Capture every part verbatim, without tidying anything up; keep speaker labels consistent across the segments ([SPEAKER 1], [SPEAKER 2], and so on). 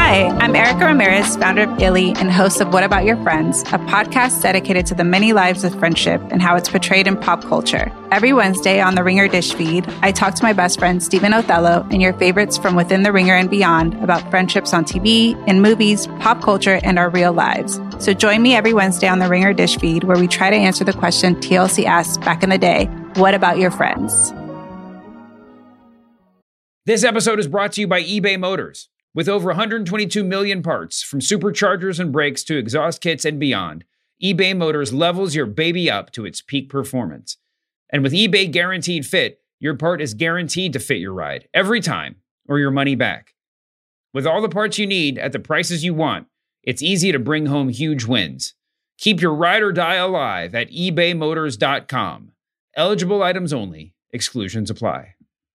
[SPEAKER 1] Hi, I'm Erica Ramirez, founder of Illy and host of What About Your Friends, a podcast dedicated to the many lives of friendship and how it's portrayed in pop culture. Every Wednesday on the Ringer Dish feed, I talk to my best friend Stephen Othello and your favorites from within the Ringer and beyond about friendships on T V, in movies, pop culture, and our real lives. So join me every Wednesday on the Ringer Dish feed where we try to answer the question T L C asked back in the day, what about your friends?
[SPEAKER 2] This episode is brought to you by eBay Motors. With over one hundred twenty-two million parts, from superchargers and brakes to exhaust kits and beyond, eBay Motors levels your baby up to its peak performance. And with eBay Guaranteed Fit, your part is guaranteed to fit your ride, every time, or your money back. With all the parts you need at the prices you want, it's easy to bring home huge wins. Keep your ride or die alive at ebay motors dot com. Eligible items only. Exclusions apply.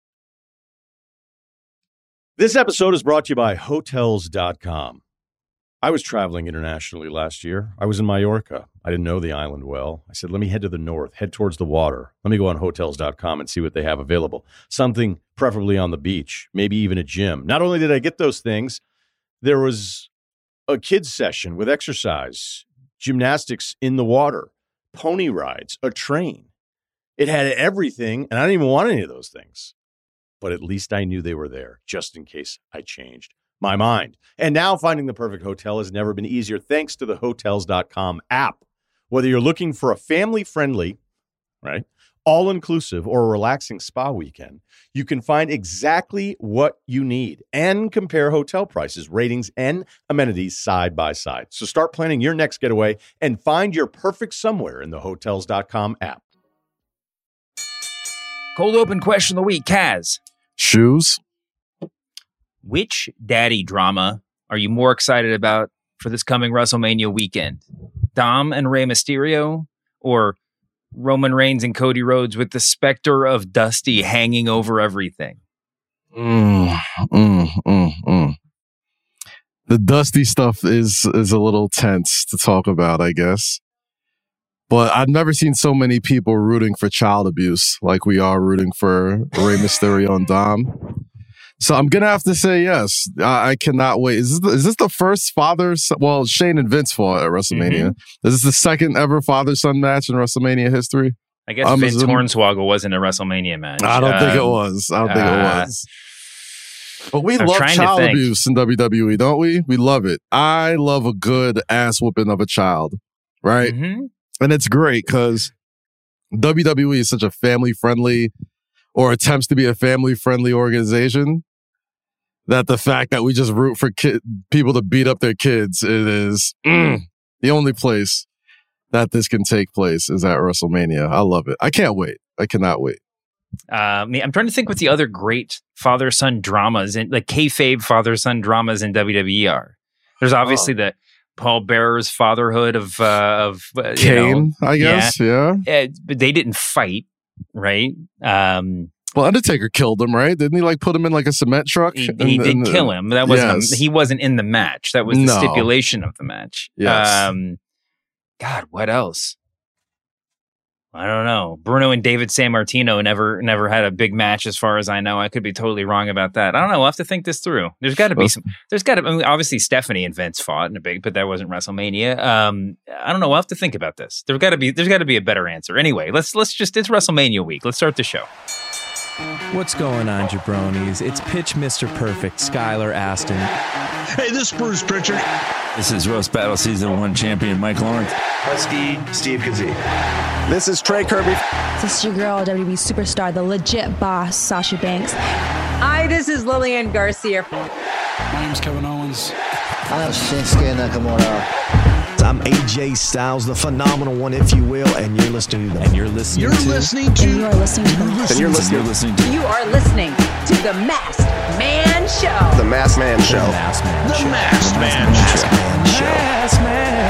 [SPEAKER 3] This episode is brought to you by Hotels dot com. I was traveling internationally last year. I was in Mallorca. I didn't know the island well. I said, let me head to the north, head towards the water. Let me go on Hotels dot com and see what they have available. Something preferably on the beach, maybe even a gym. Not only did I get those things, there was a kids session with exercise, gymnastics in the water, pony rides, a train. It had everything, and I didn't even want any of those things. But at least I knew they were there, just in case I changed my mind. And now finding the perfect hotel has never been easier thanks to the Hotels dot com app. Whether you're looking for a family-friendly, right, all-inclusive or a relaxing spa weekend, you can find exactly what you need and compare hotel prices, ratings, and amenities side by side. So start planning your next getaway and find your perfect somewhere in the Hotels dot com app.
[SPEAKER 2] Cold open question of the week, Kaz.
[SPEAKER 4] Shoes.
[SPEAKER 2] Which daddy drama are you more excited about for this coming WrestleMania weekend? Dom and Rey Mysterio, or Roman Reigns and Cody Rhodes with the specter of Dusty hanging over everything?
[SPEAKER 4] Mm, mm, mm, mm. The Dusty stuff is is a little tense to talk about, I guess. But I've never seen so many people rooting for child abuse like we are rooting for Rey Mysterio and Dom. So I'm going to have to say yes. I, I cannot wait. Is this, the, is this the first father? Well, Shane and Vince fought at WrestleMania. Mm-hmm. Is this the second ever father-son match in WrestleMania history?
[SPEAKER 2] I guess um, Vince Hornswoggle wasn't a WrestleMania match.
[SPEAKER 4] I don't um, think it was. I don't think uh, it was. But we I'm love child abuse in W W E, don't we? We love it. I love a good ass whooping of a child, right? Mm-hmm. And it's great because W W E is such a family-friendly, or attempts to be a family-friendly organization, that the fact that we just root for kid, people to beat up their kids, it is mm, the only place that this can take place is at WrestleMania. I love it. I can't wait. I cannot wait.
[SPEAKER 2] Uh, I'm trying to think what the other great father-son dramas, in, like kayfabe father-son dramas in W W E are. There's obviously oh. the Paul Bearer's fatherhood of uh, of uh,
[SPEAKER 4] Kane, know, I guess, yeah.
[SPEAKER 2] yeah. Uh, but they didn't fight, right? Um,
[SPEAKER 4] well, Undertaker killed him, right? Didn't he like put him in like a cement truck?
[SPEAKER 2] He,
[SPEAKER 4] and,
[SPEAKER 2] he did
[SPEAKER 4] and,
[SPEAKER 2] kill him. That wasn't.
[SPEAKER 4] Yes.
[SPEAKER 2] A, he wasn't in the match. That was the
[SPEAKER 4] no.
[SPEAKER 2] stipulation of the match.
[SPEAKER 4] Yes.
[SPEAKER 2] Um, God, what else? I don't know. Bruno and David Sammartino never never had a big match, as far as I know. I could be totally wrong about that. I don't know. We'll have to think this through. There's got to be some. There's got to. I mean, obviously, Stephanie and Vince fought in a big, but that wasn't WrestleMania. Um, I don't know. We'll have to think about this. There's got to be. There's got to be a better answer. Anyway, let's let's just. It's WrestleMania week. Let's start the show.
[SPEAKER 5] What's going on, jabronis? It's Pitch Mister Perfect, Skylar Aston.
[SPEAKER 6] Hey, this is Bruce Pritchard.
[SPEAKER 7] This is Roast Battle Season one champion Mike Lawrence.
[SPEAKER 8] Husky Steve Kazee.
[SPEAKER 9] This is Trey Kirby.
[SPEAKER 10] This is your girl, W W E superstar, the legit boss, Sasha Banks.
[SPEAKER 11] Hi, this is Lillian Garcia.
[SPEAKER 12] My name's Kevin Owens.
[SPEAKER 13] I'm Shinsuke Nakamura. I'm A J Styles, the phenomenal one, if you will, and you're listening to.
[SPEAKER 5] And you're listening
[SPEAKER 6] you're
[SPEAKER 5] to.
[SPEAKER 6] Listening to.
[SPEAKER 10] And you are listening to.
[SPEAKER 13] And you're listening.
[SPEAKER 7] You're listening to.
[SPEAKER 11] You are listening to the Masked Man Show.
[SPEAKER 9] The Masked Man Show.
[SPEAKER 13] The Masked Man
[SPEAKER 6] the
[SPEAKER 13] Show.
[SPEAKER 6] Masked
[SPEAKER 13] The
[SPEAKER 6] Man
[SPEAKER 13] Masked
[SPEAKER 6] Show.
[SPEAKER 13] Man Show.
[SPEAKER 5] Masked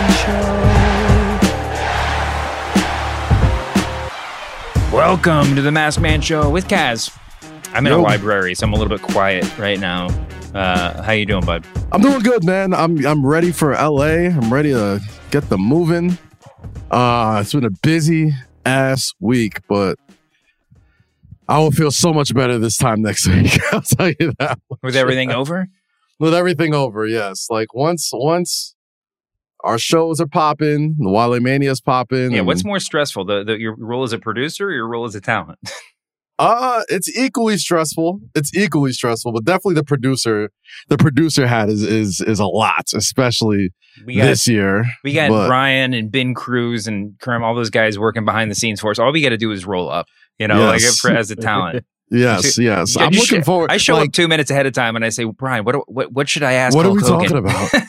[SPEAKER 5] Man Show.
[SPEAKER 2] Welcome to the Masked Man Show with Kaz. I'm in
[SPEAKER 4] Yo.
[SPEAKER 2] a library, so I'm a little bit quiet right now. Uh, how you doing, bud?
[SPEAKER 4] I'm doing good, man. I'm I'm ready for L A. I'm ready to get them moving. Uh, it's been a busy ass week, but I will feel so much better this time next week. I'll tell you that.
[SPEAKER 2] Was everything over?
[SPEAKER 4] With everything over, yes. Like once, once our shows are popping, the Wale Mania's popping.
[SPEAKER 2] Yeah, what's more stressful, the, the your role as a producer or your role as a talent?
[SPEAKER 4] Uh, it's equally stressful. It's equally stressful, but definitely the producer, the producer hat is is is a lot, especially we got, this year.
[SPEAKER 2] We got
[SPEAKER 4] but,
[SPEAKER 2] Brian and Ben Cruz and Kerm, all those guys working behind the scenes for us. All we got to do is roll up, you know, yes. like for, as a talent.
[SPEAKER 4] Yes,
[SPEAKER 2] should,
[SPEAKER 4] yes. I'm looking
[SPEAKER 2] sh-
[SPEAKER 4] forward.
[SPEAKER 2] I show
[SPEAKER 4] like,
[SPEAKER 2] up two minutes ahead of time and I say, Brian, what what what should I ask?
[SPEAKER 4] What
[SPEAKER 2] Hulk
[SPEAKER 4] are we
[SPEAKER 2] Hogan?
[SPEAKER 4] talking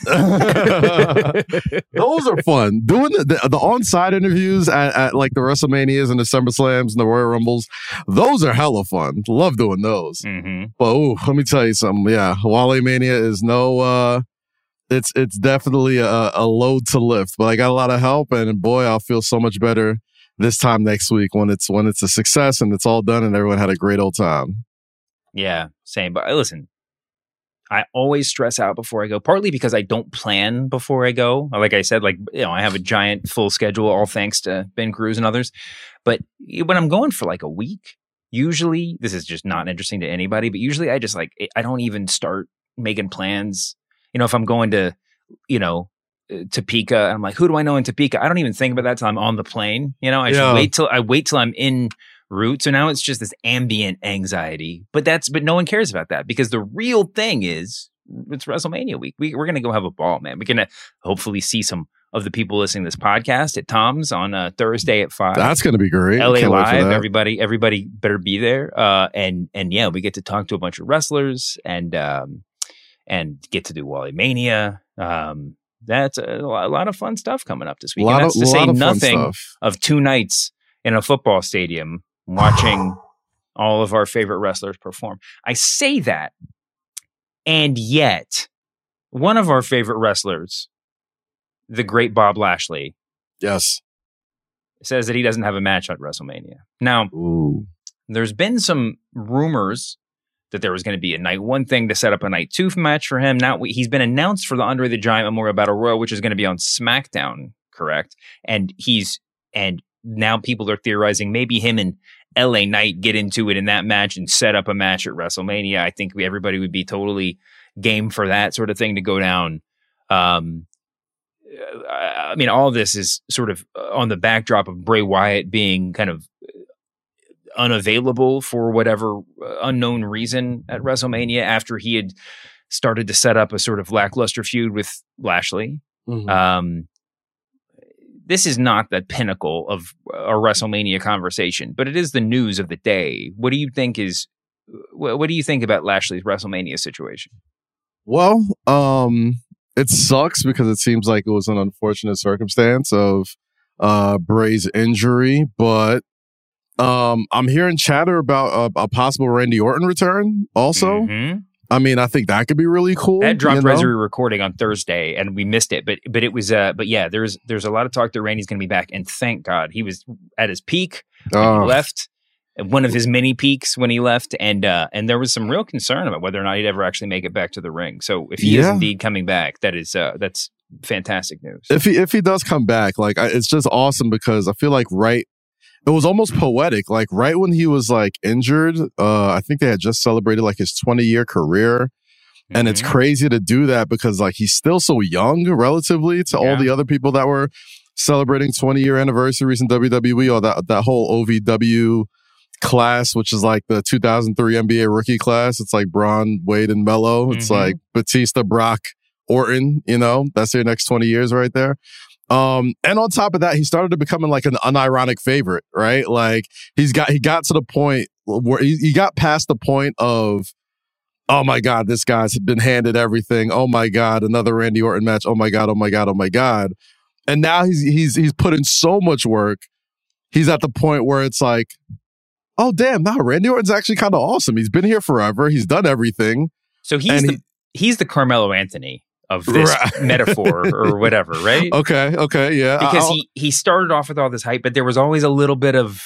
[SPEAKER 4] about? Those are fun. Doing the, the, the on-site interviews at, at like the WrestleManias and the SummerSlams and the Royal Rumbles, those are hella fun. Love doing those.
[SPEAKER 2] Mm-hmm.
[SPEAKER 4] But ooh, let me tell you something. Yeah, Wale Mania is no. Uh, it's it's definitely a, a load to lift, but I got a lot of help, and boy, I'll feel so much better this time next week when it's when it's a success and it's all done and everyone had a great old time.
[SPEAKER 2] Yeah, same. But listen, I always stress out before I go, partly because I don't plan before I go. Like I said, like, you know, I have a giant full schedule, all thanks to Ben Cruz and others. But when I'm going for like a week, usually, this is just not interesting to anybody, but usually I just like, I don't even start making plans. You know, if I'm going to, you know, Topeka, I'm like, who do I know in Topeka? I don't even think about that till I'm on the plane. You know, I yeah. just wait till I wait till I'm in route. So now it's just this ambient anxiety, but that's, but no one cares about that because the real thing is it's WrestleMania week. We, we're going to go have a ball, man. We're going to hopefully see some of the people listening to this podcast at Tom's on uh, Thursday at five.
[SPEAKER 4] That's going to be great.
[SPEAKER 2] L A Live. Everybody, everybody better be there. Uh, and, and yeah, we get to talk to a bunch of wrestlers and, um, and get to do Wale Mania. Um, that's a, a lot of fun stuff coming up this week. And that's of, to say nothing of, of two nights in a football stadium watching all of our favorite wrestlers perform. I say that, and yet one of our favorite wrestlers, the great Bob Lashley,
[SPEAKER 4] yes,
[SPEAKER 2] says that he doesn't have a match at WrestleMania. Now,
[SPEAKER 4] Ooh.
[SPEAKER 2] there's been some rumors that there was going to be a night one thing to set up a night two match for him. Now he's been announced for the Andre the Giant Memorial Battle Royal, which is going to be on SmackDown, correct? And he's and now people are theorizing maybe him and L A Knight get into it in that match and set up a match at WrestleMania. I think we, everybody would be totally game for that sort of thing to go down. Um, I mean, all of this is sort of on the backdrop of Bray Wyatt being kind of unavailable for whatever unknown reason at WrestleMania after he had started to set up a sort of lackluster feud with Lashley.
[SPEAKER 4] Mm-hmm.
[SPEAKER 2] Um, this is not the pinnacle of a WrestleMania conversation, but it is the news of the day. What do you think is, what do you think about Lashley's WrestleMania situation?
[SPEAKER 4] Well, um, it sucks because it seems like it was an unfortunate circumstance of uh, Bray's injury, but um, I'm hearing chatter about a, a possible Randy Orton return also.
[SPEAKER 2] Mm-hmm.
[SPEAKER 4] I mean, I think that could be really cool.
[SPEAKER 2] That dropped
[SPEAKER 4] you know?
[SPEAKER 2] as we were recording on Thursday, and we missed it. But but it was uh. But yeah, there's there's a lot of talk that Randy's going to be back, and thank God he was at his peak when
[SPEAKER 4] oh.
[SPEAKER 2] he left, one of his many peaks when he left, and uh, and there was some real concern about whether or not he'd ever actually make it back to the ring. So if he
[SPEAKER 4] yeah.
[SPEAKER 2] is indeed coming back, that is uh, that's fantastic news.
[SPEAKER 4] If he if he does come back, like I, it's just awesome because I feel like right. It was almost poetic. Like right when he was like injured, uh, I think they had just celebrated like his twenty year career. And mm-hmm. it's crazy to do that because like he's still so young relatively to yeah. all the other people that were celebrating twenty year anniversaries in W W E or that, that whole O V W class, which is like the two thousand three N B A rookie class. It's like Braun, Wade, and Melo. Mm-hmm. It's like Batista, Brock, Orton, you know, that's their next twenty years right there. Um, and on top of that, he started to becoming like an unironic favorite, right? Like he's got, he got to the point where he, he got past the point of, oh my God, this guy's been handed everything. Oh my God, another Randy Orton match. Oh my God, oh my God, oh my God. And now he's he's he's put in so much work. He's at the point where it's like, oh damn, now Randy Orton's actually kind of awesome. He's been here forever. He's done everything.
[SPEAKER 2] So he's the, he, he's the Carmelo Anthony of this right. metaphor or whatever, right?
[SPEAKER 4] Okay, okay, yeah.
[SPEAKER 2] Because
[SPEAKER 4] I'll,
[SPEAKER 2] he he started off with all this hype, but there was always a little bit of,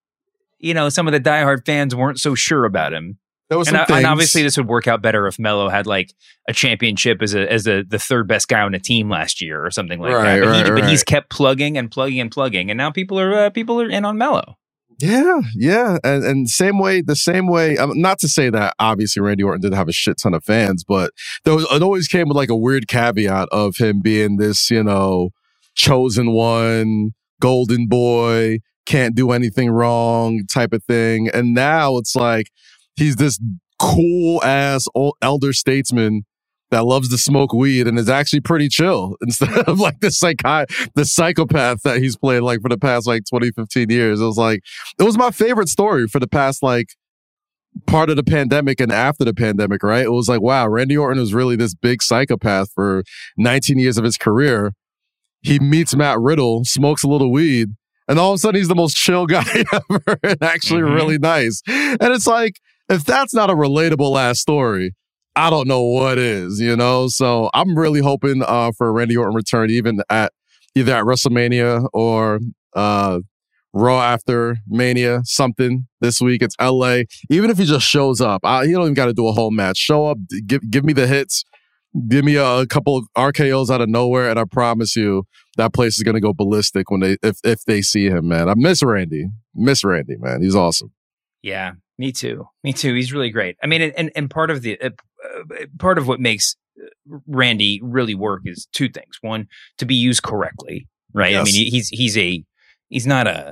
[SPEAKER 2] you know, some of the diehard fans weren't so sure about him.
[SPEAKER 4] There was
[SPEAKER 2] and,
[SPEAKER 4] some
[SPEAKER 2] I, and obviously this would work out better if Melo had like a championship as a as a, the third best guy on the team last year or something like
[SPEAKER 4] right,
[SPEAKER 2] that. But,
[SPEAKER 4] right,
[SPEAKER 2] he,
[SPEAKER 4] right.
[SPEAKER 2] but he's kept plugging and plugging and plugging, and now people are uh, people are in on Melo.
[SPEAKER 4] Yeah, yeah, and and same way, the same way. Um, not to say that obviously Randy Orton didn't have a shit ton of fans, but there was, it always came with like a weird caveat of him being this, you know, chosen one, golden boy, can't do anything wrong type of thing. And now it's like he's this cool ass old elder statesman that loves to smoke weed and is actually pretty chill instead of like the psychi- the psychopath that he's played like for the past like twenty, fifteen years. It was like, it was my favorite story for the past like part of the pandemic and after the pandemic, right? It was like, wow, Randy Orton was really this big psychopath for nineteen years of his career. He meets Matt Riddle, smokes a little weed, and all of a sudden he's the most chill guy ever and actually mm-hmm. really nice. And it's like, if that's not a relatable ass story, I don't know what is, you know? So I'm really hoping uh, for a Randy Orton return, even at either at WrestleMania or uh, Raw after Mania, something this week. It's L A. Even if he just shows up, I, you don't even got to do a whole match. Show up, give give me the hits, give me a, a couple R K Os out of nowhere, and I promise you that place is going to go ballistic when they if if they see him, man. I miss Randy. Miss Randy, man. He's awesome.
[SPEAKER 2] Yeah, me too. Me too. He's really great. I mean, and and part of the uh, part of what makes Randy really work is two things. One, to be used correctly, right? Yes. I mean, he's he's a he's not a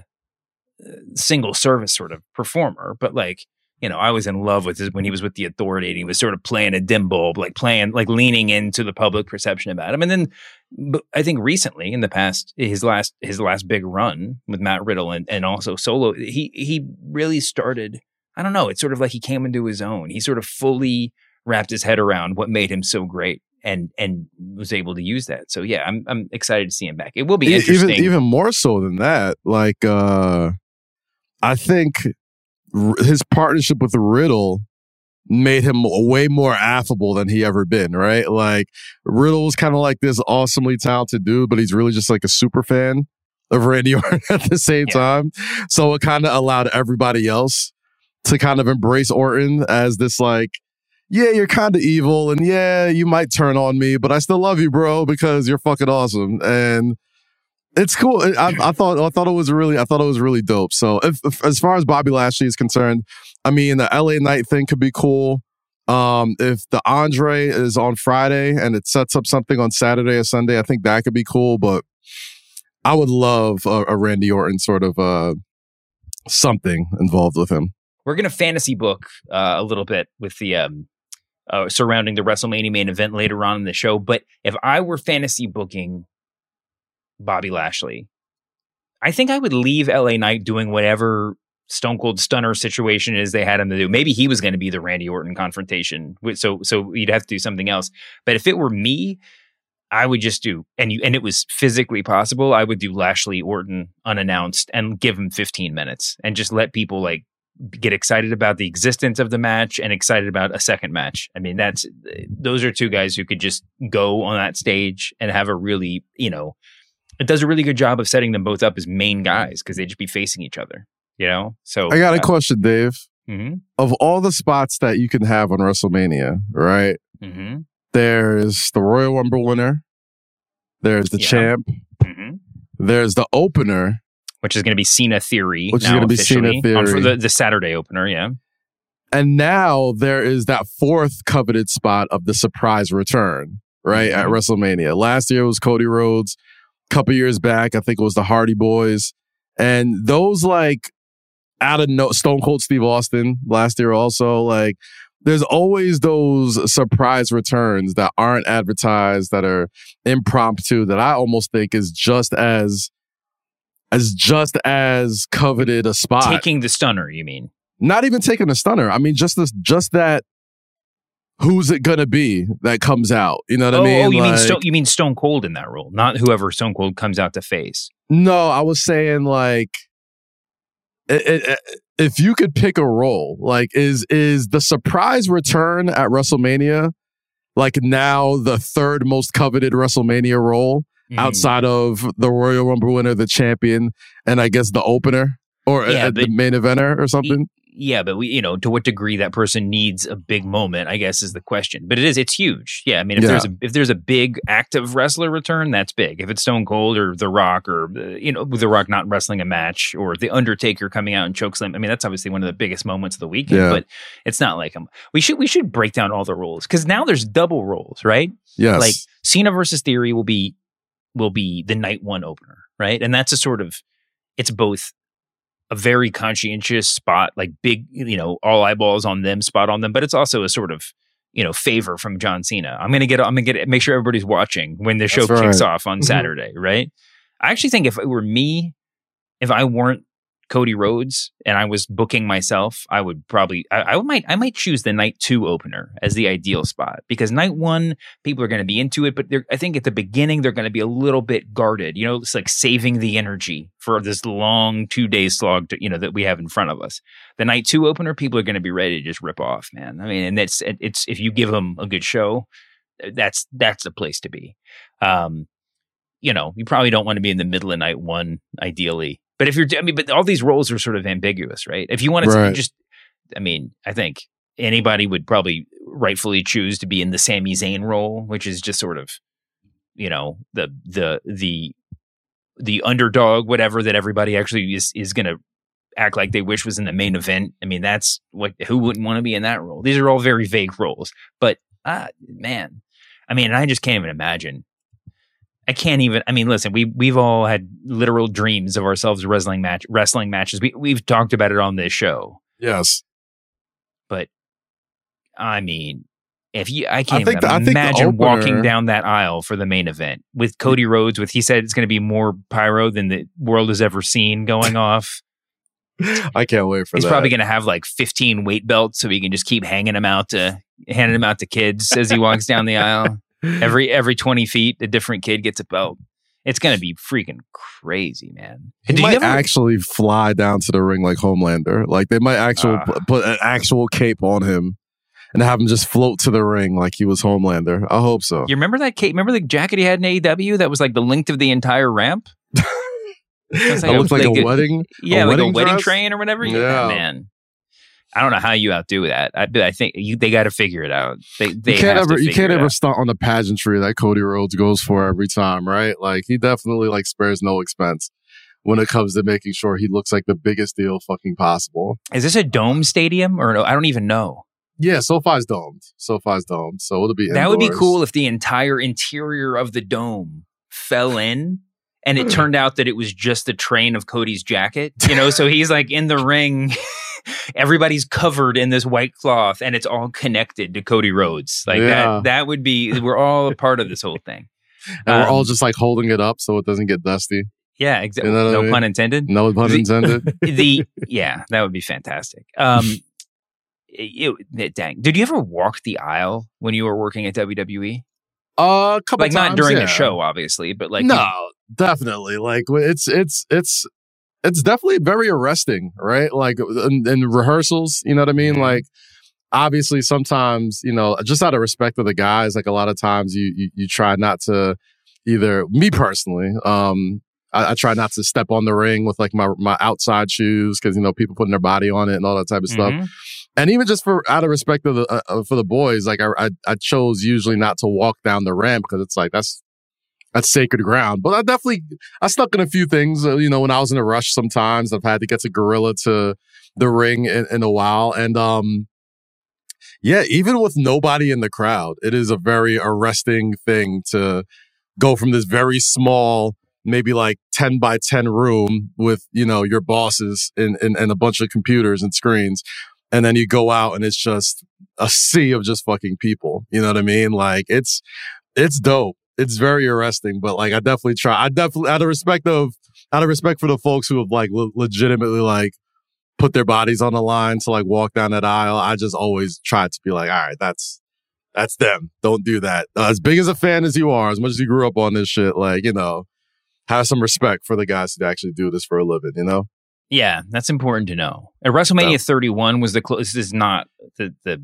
[SPEAKER 2] single service sort of performer, but like, you know, I was in love with his when he was with the Authority and he was sort of playing a dim bulb, like playing, like leaning into the public perception about him. And then but I think recently in the past, his last his last big run with Matt Riddle and, and also solo, he he really started, I don't know, it's sort of like he came into his own. He sort of fully wrapped his head around what made him so great and and was able to use that. So yeah, I'm I'm excited to see him back. It will be interesting.
[SPEAKER 4] Even, even more so than that, like uh, I think his partnership with Riddle made him way more affable than he ever been, right? Like Riddle was kind of like this awesomely talented dude, but he's really just like a super fan of Randy Orton at the same yeah. time. So it kind of allowed everybody else to kind of embrace Orton as this like, yeah, you're kind of evil and yeah, you might turn on me, but I still love you, bro, because you're fucking awesome. And it's cool. I, I thought I thought it was really I thought it was really dope. So if, if as far as Bobby Lashley is concerned, I mean the L A Knight thing could be cool. Um, if the Andre is on Friday and it sets up something on Saturday or Sunday, I think that could be cool. But I would love a, a Randy Orton sort of uh, something involved with him.
[SPEAKER 2] We're gonna fantasy book uh, a little bit with the um, uh, surrounding the WrestleMania main event later on in the show. But if I were fantasy booking Bobby Lashley, I think I would leave L A Knight doing whatever Stone Cold Stunner situation is they had him to do. Maybe he was going to be the Randy Orton confrontation, so so you'd have to do something else. But if it were me, I would just do, and you and it was physically possible, I would do Lashley Orton unannounced and give him fifteen minutes and just let people like get excited about the existence of the match and excited about a second match. I mean, that's those are two guys who could just go on that stage and have a really, you know, it does a really good job of setting them both up as main guys because they'd just be facing each other, you know? So
[SPEAKER 4] I got a
[SPEAKER 2] uh,
[SPEAKER 4] question, Dave.
[SPEAKER 2] Mm-hmm.
[SPEAKER 4] Of all the spots that you can have on WrestleMania, right?
[SPEAKER 2] Mm-hmm.
[SPEAKER 4] There's the Royal Rumble winner. There's the yeah. champ.
[SPEAKER 2] Mm-hmm.
[SPEAKER 4] There's the opener.
[SPEAKER 2] Which is going to be Cena Theory.
[SPEAKER 4] Which is going to be Cena Theory.
[SPEAKER 2] On for the, the Saturday opener, yeah.
[SPEAKER 4] And now there is that fourth coveted spot of the surprise return, right? Mm-hmm. At WrestleMania. Last year was Cody Rhodes. Couple years back, I think it was the Hardy Boys. And those like out of no Stone Cold Steve Austin last year also, like there's always those surprise returns that aren't advertised, that are impromptu, that I almost think is just as as just as coveted a spot.
[SPEAKER 2] Taking the stunner, you mean?
[SPEAKER 4] Not even taking the stunner. I mean just this just that who's it gonna be that comes out? You know what
[SPEAKER 2] oh,
[SPEAKER 4] I mean?
[SPEAKER 2] Oh, you
[SPEAKER 4] like,
[SPEAKER 2] mean Stone, you mean Stone Cold in that role, not whoever Stone Cold comes out to face.
[SPEAKER 4] No, I was saying like, it, it, if you could pick a role, like is is the surprise return at WrestleMania, like now the third most coveted WrestleMania role mm. outside of the Royal Rumble winner, the champion, and I guess the opener or yeah, uh, the main eventer or something.
[SPEAKER 2] yeah, but we, you know, to what degree that person needs a big moment, I guess, is the question. But it is, it's huge. Yeah, I mean, if yeah. there's a if there's a big active wrestler return, that's big. If it's Stone Cold or The Rock or you know, The Rock not wrestling a match or The Undertaker coming out and chokeslam, I mean, that's obviously one of the biggest moments of the weekend. Yeah. But it's not like um, we should we should break down all the rules because now there's double rules, right?
[SPEAKER 4] Yes.
[SPEAKER 2] Like Cena versus Theory will be will be the night one opener, right? And that's a sort of it's both a very conscientious spot, like big, you know, all eyeballs on them, spot on them. But it's also a sort of, you know, favor from John Cena. I'm gonna get, I'm gonna get, make sure everybody's watching when the show That's kicks right. off on Saturday, right? I actually think if it were me, if I weren't Cody Rhodes and I was booking myself, I would probably, I, I might, I might choose the night two opener as the ideal spot because night one, people are going to be into it, but they're, I think at the beginning, they're going to be a little bit guarded, you know, it's like saving the energy for this long two day slog, to, you know, that we have in front of us. The night two opener, people are going to be ready to just rip off, man. I mean, and it's, it's, if you give them a good show, that's, that's the place to be. Um, you know, you probably don't want to be in the middle of night one, ideally. But if you're, I mean, but all these roles are sort of ambiguous, right? If you wanted right. to just, I mean, I think anybody would probably rightfully choose to be in the Sami Zayn role, which is just sort of, you know, the the the the underdog, whatever that everybody actually is is going to act like they wish was in the main event. I mean, that's what who wouldn't want to be in that role? These are all very vague roles, but ah, man, I mean, I just can't even imagine. I can't even. I mean, listen, we we've all had literal dreams of ourselves wrestling match wrestling matches. We we've talked about it on this show.
[SPEAKER 4] Yes,
[SPEAKER 2] but I mean, if you, I can't
[SPEAKER 4] I
[SPEAKER 2] even
[SPEAKER 4] the,
[SPEAKER 2] imagine
[SPEAKER 4] opener,
[SPEAKER 2] walking down that aisle for the main event with Cody Rhodes. With he said it's going to be more pyro than the world has ever seen going off.
[SPEAKER 4] I can't wait for
[SPEAKER 2] He's
[SPEAKER 4] that.
[SPEAKER 2] He's probably going to have like fifteen weight belts, so he can just keep hanging them out to handing them out to kids as he walks down the aisle. Every every twenty feet, a different kid gets a belt. It's going to be freaking crazy, man.
[SPEAKER 4] He
[SPEAKER 2] Did
[SPEAKER 4] might
[SPEAKER 2] you ever...
[SPEAKER 4] actually fly down to the ring like Homelander. Like they might actually uh, put an actual cape on him and have him just float to the ring like he was Homelander. I hope so.
[SPEAKER 2] You remember that cape? Remember the jacket he had in A E W that was like the length of the entire ramp?
[SPEAKER 4] It like that looked like, like a, a wedding,
[SPEAKER 2] yeah,
[SPEAKER 4] a
[SPEAKER 2] like
[SPEAKER 4] wedding
[SPEAKER 2] a wedding
[SPEAKER 4] dress?
[SPEAKER 2] train or whatever.
[SPEAKER 4] Yeah,
[SPEAKER 2] yeah man. I don't know how you outdo that. I, I think you, they got to figure it out. They, they
[SPEAKER 4] you can't
[SPEAKER 2] have
[SPEAKER 4] ever,
[SPEAKER 2] to
[SPEAKER 4] you can't ever
[SPEAKER 2] out.
[SPEAKER 4] stunt on the pageantry that Cody Rhodes goes for every time, right? Like he definitely like spares no expense when it comes to making sure he looks like the biggest deal fucking possible.
[SPEAKER 2] Is this a dome stadium or no? I don't even know.
[SPEAKER 4] Yeah, SoFi's domed. SoFi's domed, so it'll be.
[SPEAKER 2] That
[SPEAKER 4] indoors.
[SPEAKER 2] would be cool if the entire interior of the dome fell in. And it turned out that it was just the train of Cody's jacket, you know, so he's like in the ring. Everybody's covered in this white cloth and it's all connected to Cody Rhodes. Like yeah. that, that would be, we're all a part of this whole thing.
[SPEAKER 4] And
[SPEAKER 2] um,
[SPEAKER 4] we're all just like holding it up so it doesn't get dusty.
[SPEAKER 2] Yeah, exactly. You know no I mean? pun intended.
[SPEAKER 4] No pun
[SPEAKER 2] the,
[SPEAKER 4] intended.
[SPEAKER 2] the, yeah, that would be fantastic. Um, it, it, dang. Did you ever walk the aisle when you were working at W W E?
[SPEAKER 4] Uh, a couple
[SPEAKER 2] like
[SPEAKER 4] times,
[SPEAKER 2] not during
[SPEAKER 4] yeah.
[SPEAKER 2] a show, obviously, but like
[SPEAKER 4] no, definitely. Like it's it's it's it's definitely very arresting, right? Like in, in rehearsals, you know what I mean? Mm-hmm. Like obviously, sometimes you know, just out of respect of the guys, like a lot of times you you, you try not to either. Me personally, um, I, I try not to step on the ring with like my my outside shoes because you know people putting their body on it and all that type of mm-hmm. stuff. And even just for out of respect of the uh, for the boys, like I, I I chose usually not to walk down the ramp because it's like that's that's sacred ground. But I definitely I stuck in a few things. Uh, you know, when I was in a rush, sometimes I've had to get to gorilla to the ring in, in a while, and um, yeah, even with nobody in the crowd, it is a very arresting thing to go from this very small, maybe like ten by ten room with you know your bosses and and, and a bunch of computers and screens. And then you go out and it's just a sea of just fucking people. You know what I mean? Like it's, it's dope. It's very arresting, but like I definitely try. I definitely, out of respect of, out of respect for the folks who have like le- legitimately like put their bodies on the line to like walk down that aisle. I just always try to be like, all right, that's, that's them. Don't do that. Uh, as big as a fan as you are, as much as you grew up on this shit, like, you know, have some respect for the guys who actually do this for a living, you know?
[SPEAKER 2] Yeah, that's important to know. At WrestleMania thirty-one was the closest. This is not the the.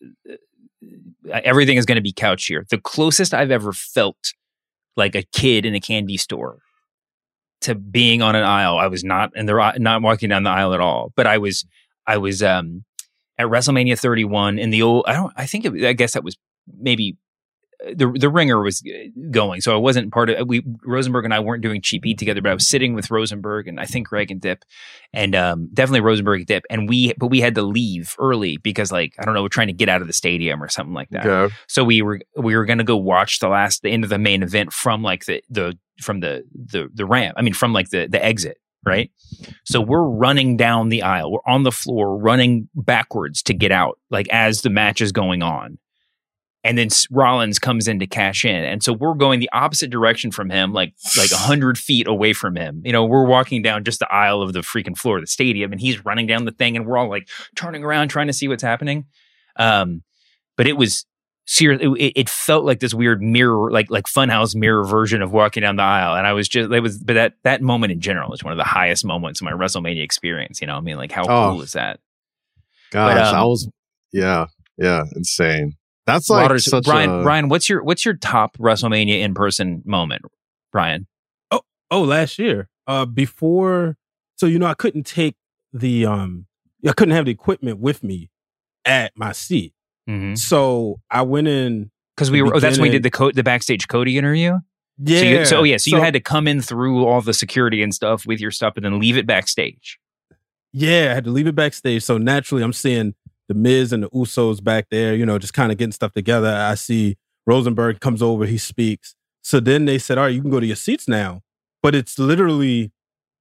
[SPEAKER 2] Uh, everything is going to be couched here. The closest I've ever felt like a kid in a candy store to being on an aisle. I was not, and they're not walking down the aisle at all. But I was,
[SPEAKER 9] I was um, at WrestleMania thirty-one in the old. I don't. I think it, I guess that was maybe the the Ringer was going, so I wasn't part of. We Rosenberg and I weren't doing Cheap Heat together, but I was sitting with Rosenberg and I think Greg and Dip, and um, definitely Rosenberg and Dip, and we but we had to leave early because like I don't know, we're trying to get out of the stadium or something like that.
[SPEAKER 4] Okay.
[SPEAKER 9] So we were we were gonna go watch the last the end of the main event from like the the from the the the ramp. I mean from like the the exit. Right. So we're running down the aisle. We're on the floor running backwards to get out, like as the match is going on. And then Rollins comes in to cash in. And so we're going the opposite direction from him, like like one hundred feet away from him. You know, we're walking down just the aisle of the freaking floor of the stadium and he's running down the thing and we're all like turning around trying to see what's happening. Um, but it was seriously, it, it felt like this weird mirror, like like Funhouse mirror version of walking down the aisle. And I was just, it was, but that that moment in general is one of the highest moments of my WrestleMania experience. You know, I mean, like how oh, cool is that?
[SPEAKER 4] Gosh,
[SPEAKER 9] but, um,
[SPEAKER 4] I was, yeah, yeah, insane. That's like
[SPEAKER 9] Waters,
[SPEAKER 4] such
[SPEAKER 9] Brian.
[SPEAKER 4] a...
[SPEAKER 9] Brian, what's your what's your top WrestleMania in person moment, Brian?
[SPEAKER 14] Oh, oh, last year, uh, before. So you know, I couldn't take the um, I couldn't have the equipment with me at my seat.
[SPEAKER 9] Mm-hmm.
[SPEAKER 14] So I went in
[SPEAKER 9] because we were. Oh, that's when we did the co- the backstage Cody interview.
[SPEAKER 14] Yeah.
[SPEAKER 9] So, you, so oh yeah. So,
[SPEAKER 14] so
[SPEAKER 9] you had to come in through all the security and stuff with your stuff, and then leave it backstage.
[SPEAKER 14] Yeah, I had to leave it backstage. So naturally, I'm seeing the Miz and the Usos back there, you know, just kind of getting stuff together. I see Rosenberg comes over, he speaks. So then they said, all right, you can go to your seats now. But it's literally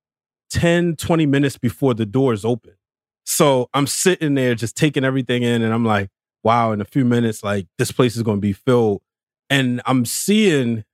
[SPEAKER 14] ten, twenty minutes before the doors open. So I'm sitting there just taking everything in and I'm like, wow, in a few minutes, like this place is going to be filled. And I'm seeing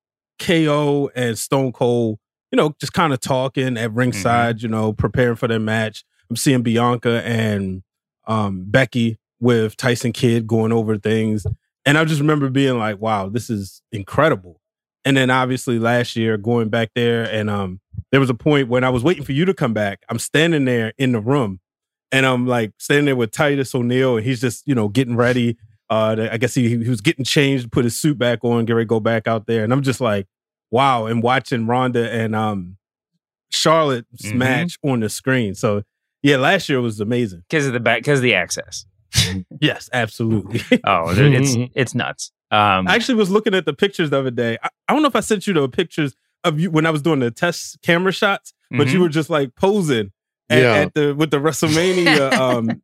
[SPEAKER 14] K O and Stone Cold, you know, just kind of talking at ringside, mm-hmm. you know, preparing for their match. I'm seeing Bianca and um, Becky with Tyson Kidd going over things. And I just remember being like, wow, this is incredible. And then obviously last year going back there and um, there was a point when I was waiting for you to come back. I'm standing there in the room and I'm like standing there with Titus O'Neil and he's just, you know, getting ready. Uh, I guess he, he was getting changed, put his suit back on, get ready to go back out there. And I'm just like, wow. And watching Ronda and um, Charlotte's mm-hmm. match on the screen. So yeah, last year was amazing.
[SPEAKER 9] Because of the back, because of the access.
[SPEAKER 14] Yes, absolutely.
[SPEAKER 9] Oh, it's it's nuts. Um,
[SPEAKER 14] I actually was looking at the pictures the other day. I, I don't know if I sent you the pictures of you when I was doing the test camera shots, but mm-hmm. you were just like posing at, yeah. at the with the WrestleMania.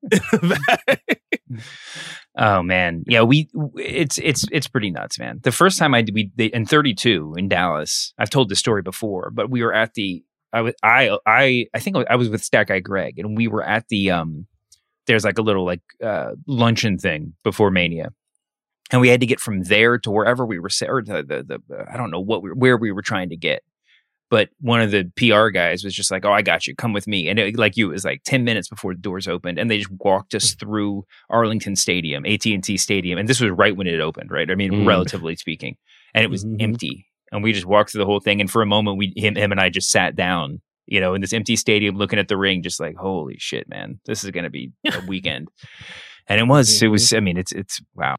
[SPEAKER 14] um,
[SPEAKER 9] oh man, yeah, we it's it's it's pretty nuts, man. The first time I did we they, in thirty-two in Dallas, I've told this story before, but we were at the I was I I I think I was with Stack Guy Greg, and we were at the um. There's like a little like uh, luncheon thing before Mania, and we had to get from there to wherever we were, or the the, the I don't know what we, where we were trying to get, but one of the P R guys was just like, "Oh, I got you, come with me." And it, like you, it was like ten minutes before the doors opened, and they just walked us through Arlington Stadium, A T and T Stadium, and this was right when it opened, right? I mean, mm. relatively speaking, and it was mm-hmm. empty. And we just walked through the whole thing. And for a moment, we him, him and I just sat down, you know, in this empty stadium, looking at the ring, just like, holy shit, man, this is going to be a weekend. And it was, it was, I mean, it's, it's, wow.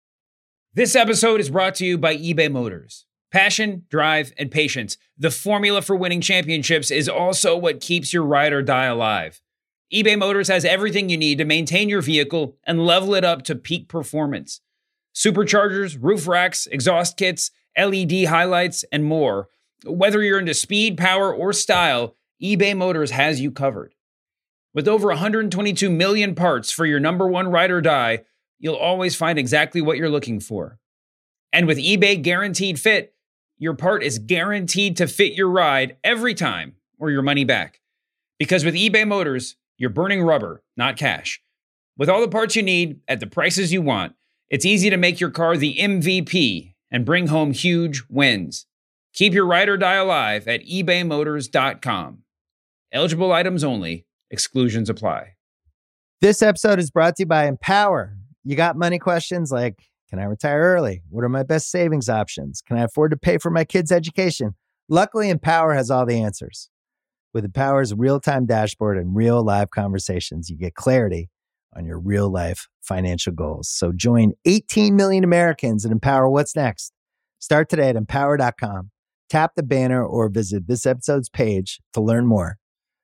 [SPEAKER 2] This episode is brought to you by eBay Motors. Passion, drive, and patience. The formula for winning championships is also what keeps your ride or die alive. eBay Motors has everything you need to maintain your vehicle and level it up to peak performance. Superchargers, roof racks, exhaust kits, L E D highlights, and more. Whether you're into speed, power, or style, eBay Motors has you covered. With over one hundred twenty-two million parts for your number one ride or die, you'll always find exactly what you're looking for. And with eBay Guaranteed Fit, your part is guaranteed to fit your ride every time or your money back. Because with eBay Motors, you're burning rubber, not cash. With all the parts you need at the prices you want, it's easy to make your car the M V P and bring home huge wins. Keep your ride or die alive at ebay motors dot com. Eligible items only. Exclusions apply.
[SPEAKER 15] This episode is brought to you by Empower. You got money questions like, can I retire early? What are my best savings options? Can I afford to pay for my kids' education? Luckily, Empower has all the answers. With Empower's real-time dashboard and real live conversations, you get clarity on your real life financial goals. So join eighteen million Americans and empower what's next. Start today at empower dot com. Tap the banner or visit this episode's page to learn more.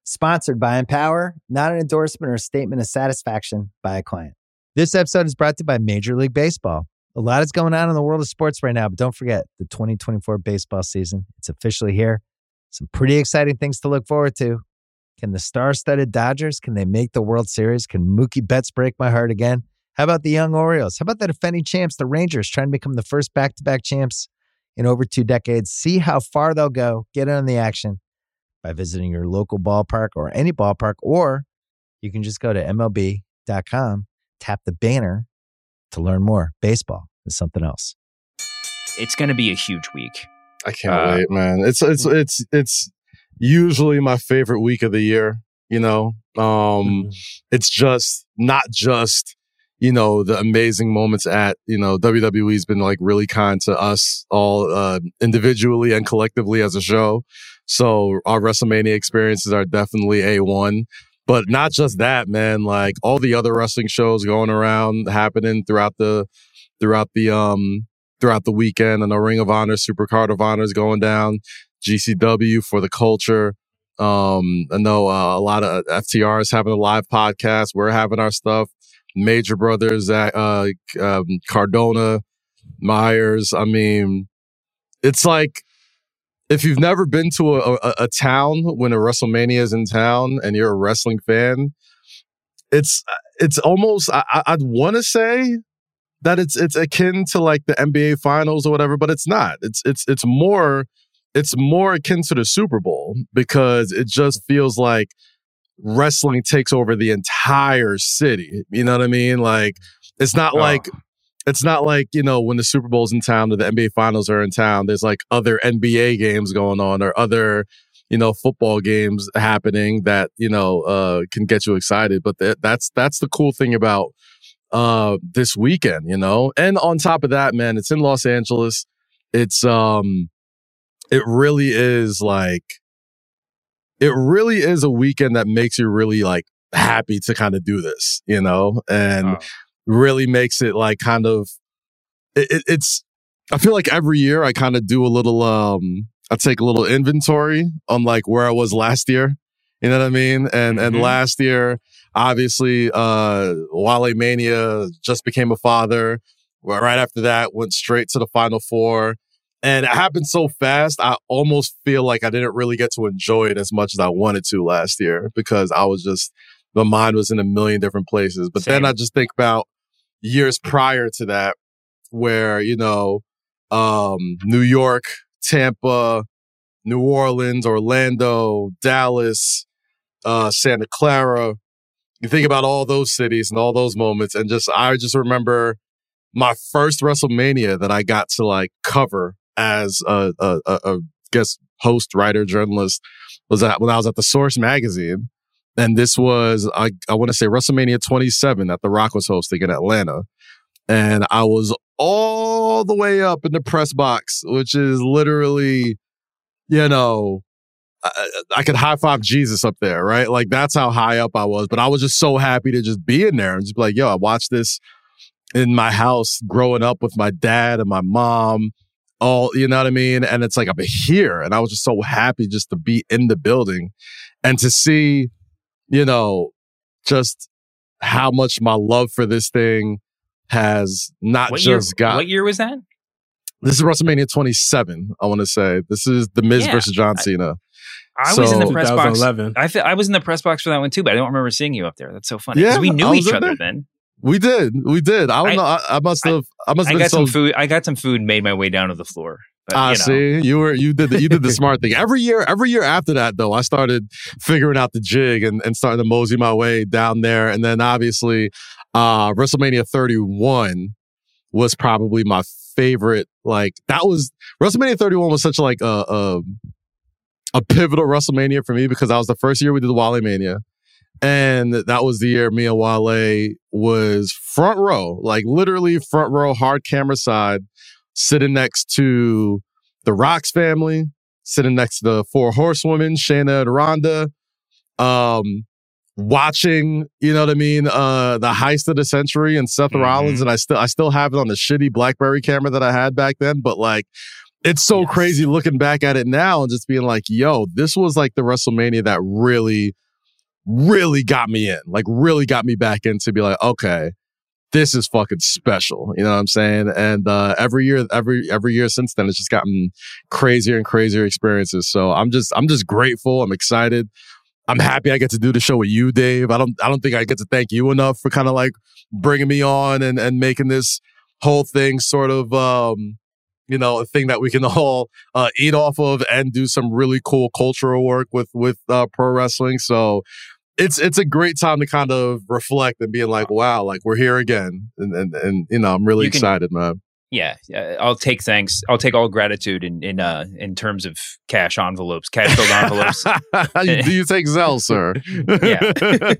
[SPEAKER 15] Sponsored by Empower, not an endorsement or a statement of satisfaction by a client. This episode is brought to you by Major League Baseball. A lot is going on in the world of sports right now, but don't forget the twenty twenty-four baseball season. It's officially here. Some pretty exciting things to look forward to. Can the star-studded Dodgers, can they make the World Series? Can Mookie Betts break my heart again? How about the young Orioles? How about the defending champs, the Rangers, trying to become the first back-to-back champs in over two decades? See how far they'll go. Get in on the action by visiting your local ballpark or any ballpark, or you can just go to M L B dot com, tap the banner to learn more. Baseball is something else.
[SPEAKER 9] It's going to be a huge week.
[SPEAKER 4] I can't uh, wait, man. It's it's it's it's usually my favorite week of the year. You know, um, mm-hmm. It's just not just you know the amazing moments at you know W W E's been like really kind to us all uh, individually and collectively as a show. So our WrestleMania experiences are definitely A one. But not just that, man. Like all the other wrestling shows going around, happening throughout the throughout the um throughout the weekend. And the Ring of Honor, Supercard of Honor is going down. G C W for the culture. Um, I know uh, a lot of F T R is having a live podcast. We're having our stuff. Major Brothers, uh, um, Cardona, Myers. I mean, it's like, if you've never been to a, a, a town when a WrestleMania is in town and you're a wrestling fan, it's it's almost, I, I'd want to say that it's it's akin to like the N B A Finals or whatever, but it's not. It's it's it's more it's more akin to the Super Bowl because it just feels like wrestling takes over the entire city. You know what I mean? Like it's not oh. like. It's not like, you know, when the Super Bowl's in town or the N B A Finals are in town, there's like other N B A games going on or other, you know, football games happening that, you know, uh, can get you excited. But th- that's that's the cool thing about uh, this weekend, you know. And on top of that, man, it's in Los Angeles. It's um, it really is like it really is a weekend that makes you really like happy to kind of do this, you know, and. Oh. Really makes it like kind of it, it's I feel like every year I kind of do a little um I take a little inventory on like where I was last year, you know what I mean, and mm-hmm. and last year obviously uh Wale Mania just became a father. Right after that went straight to the Final Four, and it happened so fast I almost feel like I didn't really get to enjoy it as much as I wanted to last year because I was just my mind was in a million different places. But Same. Then I just think about years prior to that where, you know, um, New York, Tampa, New Orleans, Orlando, Dallas, uh, Santa Clara. You think about all those cities and all those moments. And just, I just remember my first WrestleMania that I got to like cover as a, a, a, a guest host, writer, journalist was at, when I was at The Source magazine. And this was, I, I want to say, WrestleMania twenty-seven that The Rock was hosting in Atlanta. And I was all the way up in the press box, which is literally, you know, I, I could high five Jesus up there, right? Like, that's how high up I was. But I was just so happy to just be in there and just be like, yo, I watched this in my house growing up with my dad and my mom, all, you know what I mean? And it's like, I'm here. And I was just so happy just to be in the building and to see, you know, just how much my love for this thing has not
[SPEAKER 9] what
[SPEAKER 4] just
[SPEAKER 9] year,
[SPEAKER 4] got.
[SPEAKER 9] What year was that?
[SPEAKER 4] This is WrestleMania twenty-seven, I want to say. This is The Miz yeah, versus John Cena.
[SPEAKER 9] I, I so, was in the press box. I, feel, I was in the press box for that one too, but I don't remember seeing you up there. That's so funny. Because yeah, we knew each other there. then.
[SPEAKER 4] We did. We did. I don't I, know. I, I must have. I, I must have
[SPEAKER 9] I got
[SPEAKER 4] so,
[SPEAKER 9] some food. I got some food, made my way down to the floor.
[SPEAKER 4] I
[SPEAKER 9] you know.
[SPEAKER 4] see. You were you did the, you did the smart thing. Every year, every year after that, though, I started figuring out the jig and, and starting to mosey my way down there. And then obviously, uh, WrestleMania thirty-one was probably my favorite. Like that was WrestleMania thirty-one was such like a a, a pivotal WrestleMania for me because that was the first year we did the Wale Mania. And that was the year me and Wale was front row, like literally front row, hard camera side, sitting next to the Rock's family, sitting next to the Four Horsewomen, Shayna and Ronda, um, watching, you know what I mean, uh, the heist of the century and Seth mm-hmm. Rollins. And I still, I still have it on the shitty BlackBerry camera that I had back then. But like, it's so
[SPEAKER 9] yes.
[SPEAKER 4] crazy looking back at it now and just being like, yo, this was like the WrestleMania that really, really got me in. Like really got me back in to be like, okay, this is fucking special. You know what I'm saying? And uh, every year, every every year since then, it's just gotten crazier and crazier experiences. So I'm just I'm just grateful. I'm excited. I'm happy I get to do the show with you, Dave. I don't I don't think I get to thank you enough for kind of like bringing me on and, and making this whole thing sort of, um, you know, a thing that we can all uh, eat off of and do some really cool cultural work with with uh, pro wrestling. So it's it's a great time to kind of reflect and being like, wow, like we're here again. And, and, and you know, I'm really
[SPEAKER 9] you can,
[SPEAKER 4] excited, man.
[SPEAKER 9] Yeah, uh, I'll take thanks. I'll take all gratitude in in uh, in terms of cash envelopes, cash filled envelopes.
[SPEAKER 4] Do you take Zelle, sir?
[SPEAKER 9] Yeah,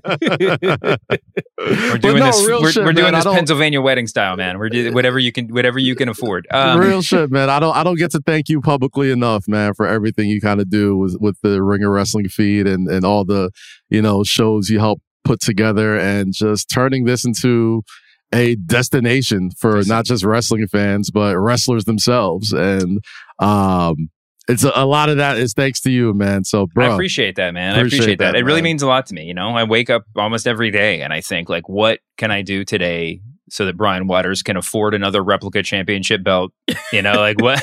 [SPEAKER 9] we're doing
[SPEAKER 4] no,
[SPEAKER 9] this. We're,
[SPEAKER 4] shit,
[SPEAKER 9] we're doing
[SPEAKER 4] man,
[SPEAKER 9] this Pennsylvania wedding style, man. We're do, whatever you can, whatever you can afford. Um,
[SPEAKER 4] real shit, man. I don't I don't get to thank you publicly enough, man, for everything you kind of do with with the Ringer Wrestling feed and and all the you know shows you help put together and just turning this into a destination for not just wrestling fans, but wrestlers themselves. And um, it's a, a lot of that is thanks to you, man. So, bro,
[SPEAKER 9] I appreciate that, man. Appreciate I appreciate that. that it really means a lot to me. You know, I wake up almost every day and I think, like, what can I do today so that Brian Waters can afford another replica championship belt? You know, like what?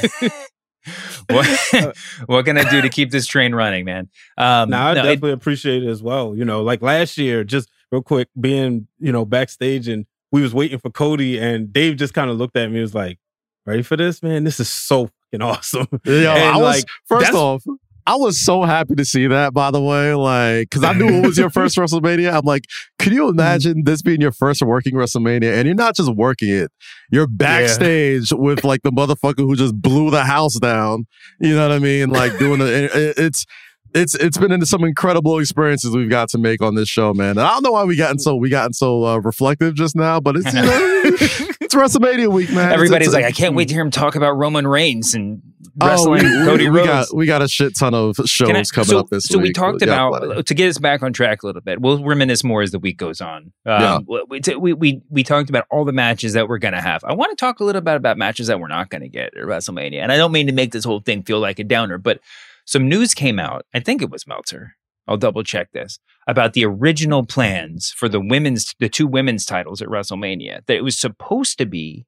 [SPEAKER 9] what what can I do to keep this train running, man? Um,
[SPEAKER 14] now, I
[SPEAKER 9] no,
[SPEAKER 14] definitely
[SPEAKER 9] it,
[SPEAKER 14] appreciate it as well. You know, like last year, just real quick, being, you know, backstage and we was waiting for Cody and Dave just kind of looked at me and was like, ready for this, man? This is so fucking awesome.
[SPEAKER 4] Yo,
[SPEAKER 14] and
[SPEAKER 4] I was,
[SPEAKER 14] like,
[SPEAKER 4] first off, I was so happy to see that, by the way, like, because I knew it was your first WrestleMania. I'm like, could you imagine this being your first working WrestleMania? And you're not just working it, you're backstage yeah. with like the motherfucker who just blew the house down. You know what I mean? Like doing it, it's, It's it's been into some incredible experiences we've got to make on this show, man. And I don't know why we gotten so we gotten so uh, reflective just now, but it's you know, it's WrestleMania week, man.
[SPEAKER 9] Everybody's
[SPEAKER 4] it's, it's,
[SPEAKER 9] like, I can't wait to hear him talk about Roman Reigns and wrestling.
[SPEAKER 4] Oh, we,
[SPEAKER 9] Cody
[SPEAKER 4] we,
[SPEAKER 9] Rhodes.
[SPEAKER 4] we got we got a shit ton of shows I, coming
[SPEAKER 9] so,
[SPEAKER 4] up this
[SPEAKER 9] so
[SPEAKER 4] week.
[SPEAKER 9] So we talked
[SPEAKER 4] yeah,
[SPEAKER 9] about
[SPEAKER 4] plenty.
[SPEAKER 9] to get us back on track a little bit. We'll reminisce more as the week goes on. Um, yeah. we, we we we talked about all the matches that we're gonna have. I want to talk a little bit about matches that we're not gonna get at WrestleMania, and I don't mean to make this whole thing feel like a downer, but some news came out. I think it was Meltzer. I'll double check this about the original plans for the women's, the two women's titles at WrestleMania. That it was supposed to be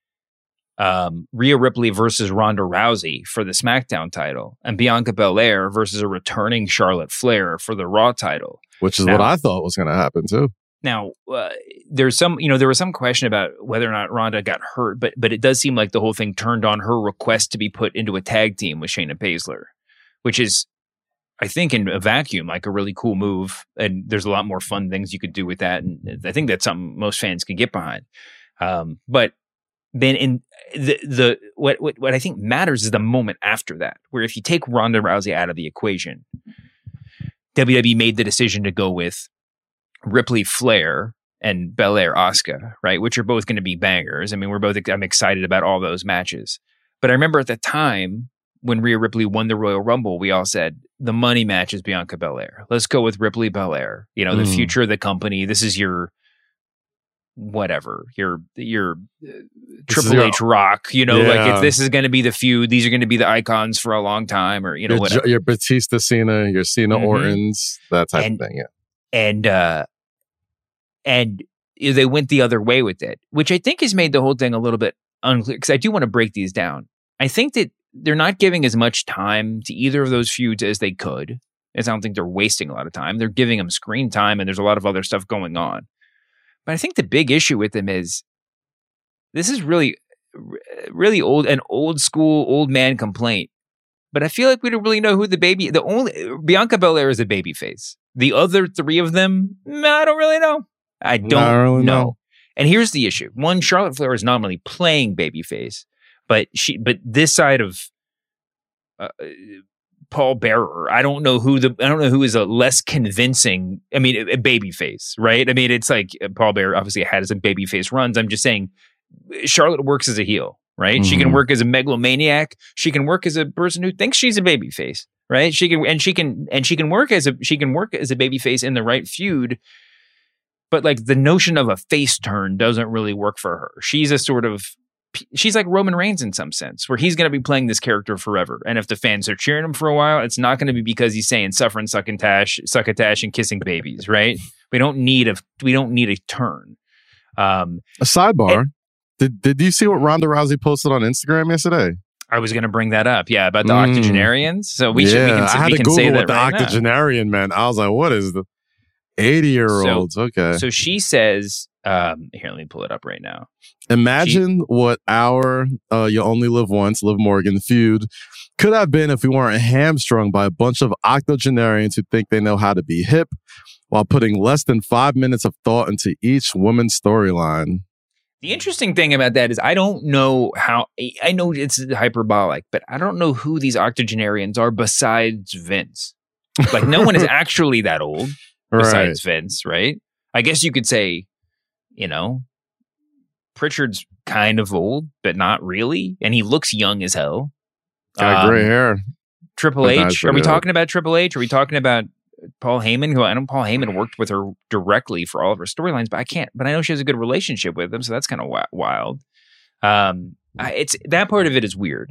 [SPEAKER 9] um, Rhea Ripley versus Ronda Rousey for the SmackDown title, and Bianca Belair versus a returning Charlotte Flair for the Raw title.
[SPEAKER 4] Which is
[SPEAKER 9] now,
[SPEAKER 4] what I thought was going to happen too.
[SPEAKER 9] Now, uh, there's some, you know, there was some question about whether or not Ronda got hurt, but but it does seem like the whole thing turned on her request to be put into a tag team with Shayna Baszler, which is, I think, in a vacuum, like a really cool move. And there's a lot more fun things you could do with that. And I think that's something most fans can get behind. Um, but then in the, the what, what, what I think matters is the moment after that, where if you take Ronda Rousey out of the equation, W W E made the decision to go with Ripley Flair and Belair Asuka, right? Which are both going to be bangers. I mean, we're both, I'm excited about all those matches. But I remember at the time, when Rhea Ripley won the Royal Rumble, we all said the money match is Bianca Belair. Let's go with Ripley Belair. You know, the mm. future of the company. This is your whatever, your your uh, Triple your, H Rock. You know, yeah. like if this is going to be the feud, these are going to be the icons for a long time, or you know,
[SPEAKER 4] your,
[SPEAKER 9] whatever.
[SPEAKER 4] Your Batista, Cena, your Cena mm-hmm. Ortons, that type
[SPEAKER 9] and,
[SPEAKER 4] of thing. Yeah,
[SPEAKER 9] and uh, and they went the other way with it, which I think has made the whole thing a little bit unclear. Because I do want to break these down. I think that they're not giving as much time to either of those feuds as they could. As I don't think they're wasting a lot of time. They're giving them screen time, and there's a lot of other stuff going on. But I think the big issue with them is this is really, really old, an old school, old man complaint. But I feel like we don't really know who the baby, the only, Bianca Belair is a baby face. The other three of them, I don't really know. I don't really know. know. And here's the issue. One, Charlotte Flair is nominally playing babyface. But she, but this side of uh, Paul Bearer, I don't know who the, I don't know who is a less convincing. I mean, a, a baby face, right? I mean, it's like uh, Paul Bearer obviously had some baby face runs. I'm just saying, Charlotte works as a heel, right? Mm-hmm. She can work as a megalomaniac. She can work as a person who thinks she's a baby face, right? She can, and she can, and she can work as a, she can work as a baby face in the right feud. But like the notion of a face turn doesn't really work for her. She's a sort of she's like Roman Reigns in some sense, where he's going to be playing this character forever. And if the fans are cheering him for a while, it's not going to be because he's saying "suffer and succotash, succotash and kissing babies," right? We don't need a we don't need a turn. Um,
[SPEAKER 4] a sidebar.
[SPEAKER 9] And,
[SPEAKER 4] did did you see what Ronda Rousey posted on Instagram yesterday?
[SPEAKER 9] I was going to bring that up. Yeah, about the mm. octogenarians. So we
[SPEAKER 4] yeah,
[SPEAKER 9] should. We can,
[SPEAKER 4] I had
[SPEAKER 9] we
[SPEAKER 4] to
[SPEAKER 9] can
[SPEAKER 4] Google
[SPEAKER 9] say
[SPEAKER 4] what
[SPEAKER 9] that
[SPEAKER 4] the
[SPEAKER 9] right
[SPEAKER 4] octogenarian
[SPEAKER 9] now.
[SPEAKER 4] meant. I was like, what is the eighty-year-olds?
[SPEAKER 9] So,
[SPEAKER 4] okay.
[SPEAKER 9] So she says, um, here, let me pull it up right now.
[SPEAKER 4] Imagine she, what our uh, You Only Live Once, Liv Morgan feud could have been if we weren't hamstrung by a bunch of octogenarians who think they know how to be hip while putting less than five minutes of thought into each woman's storyline.
[SPEAKER 9] The interesting thing about that is I don't know how, I know it's hyperbolic, but I don't know who these octogenarians are besides Vince. Like, no one is actually that old besides right. Vince, right? I guess you could say, you know, Pritchard's kind of old, but not really. And he looks young as hell.
[SPEAKER 4] Got um, gray hair.
[SPEAKER 9] Triple H. Are we talking about Triple H? Are we talking about Paul Heyman, who I know Paul Heyman worked with her directly for all of her storylines, but I can't, but I know she has a good relationship with him. So that's kind of w- wild. Um, I, it's that part of it is weird.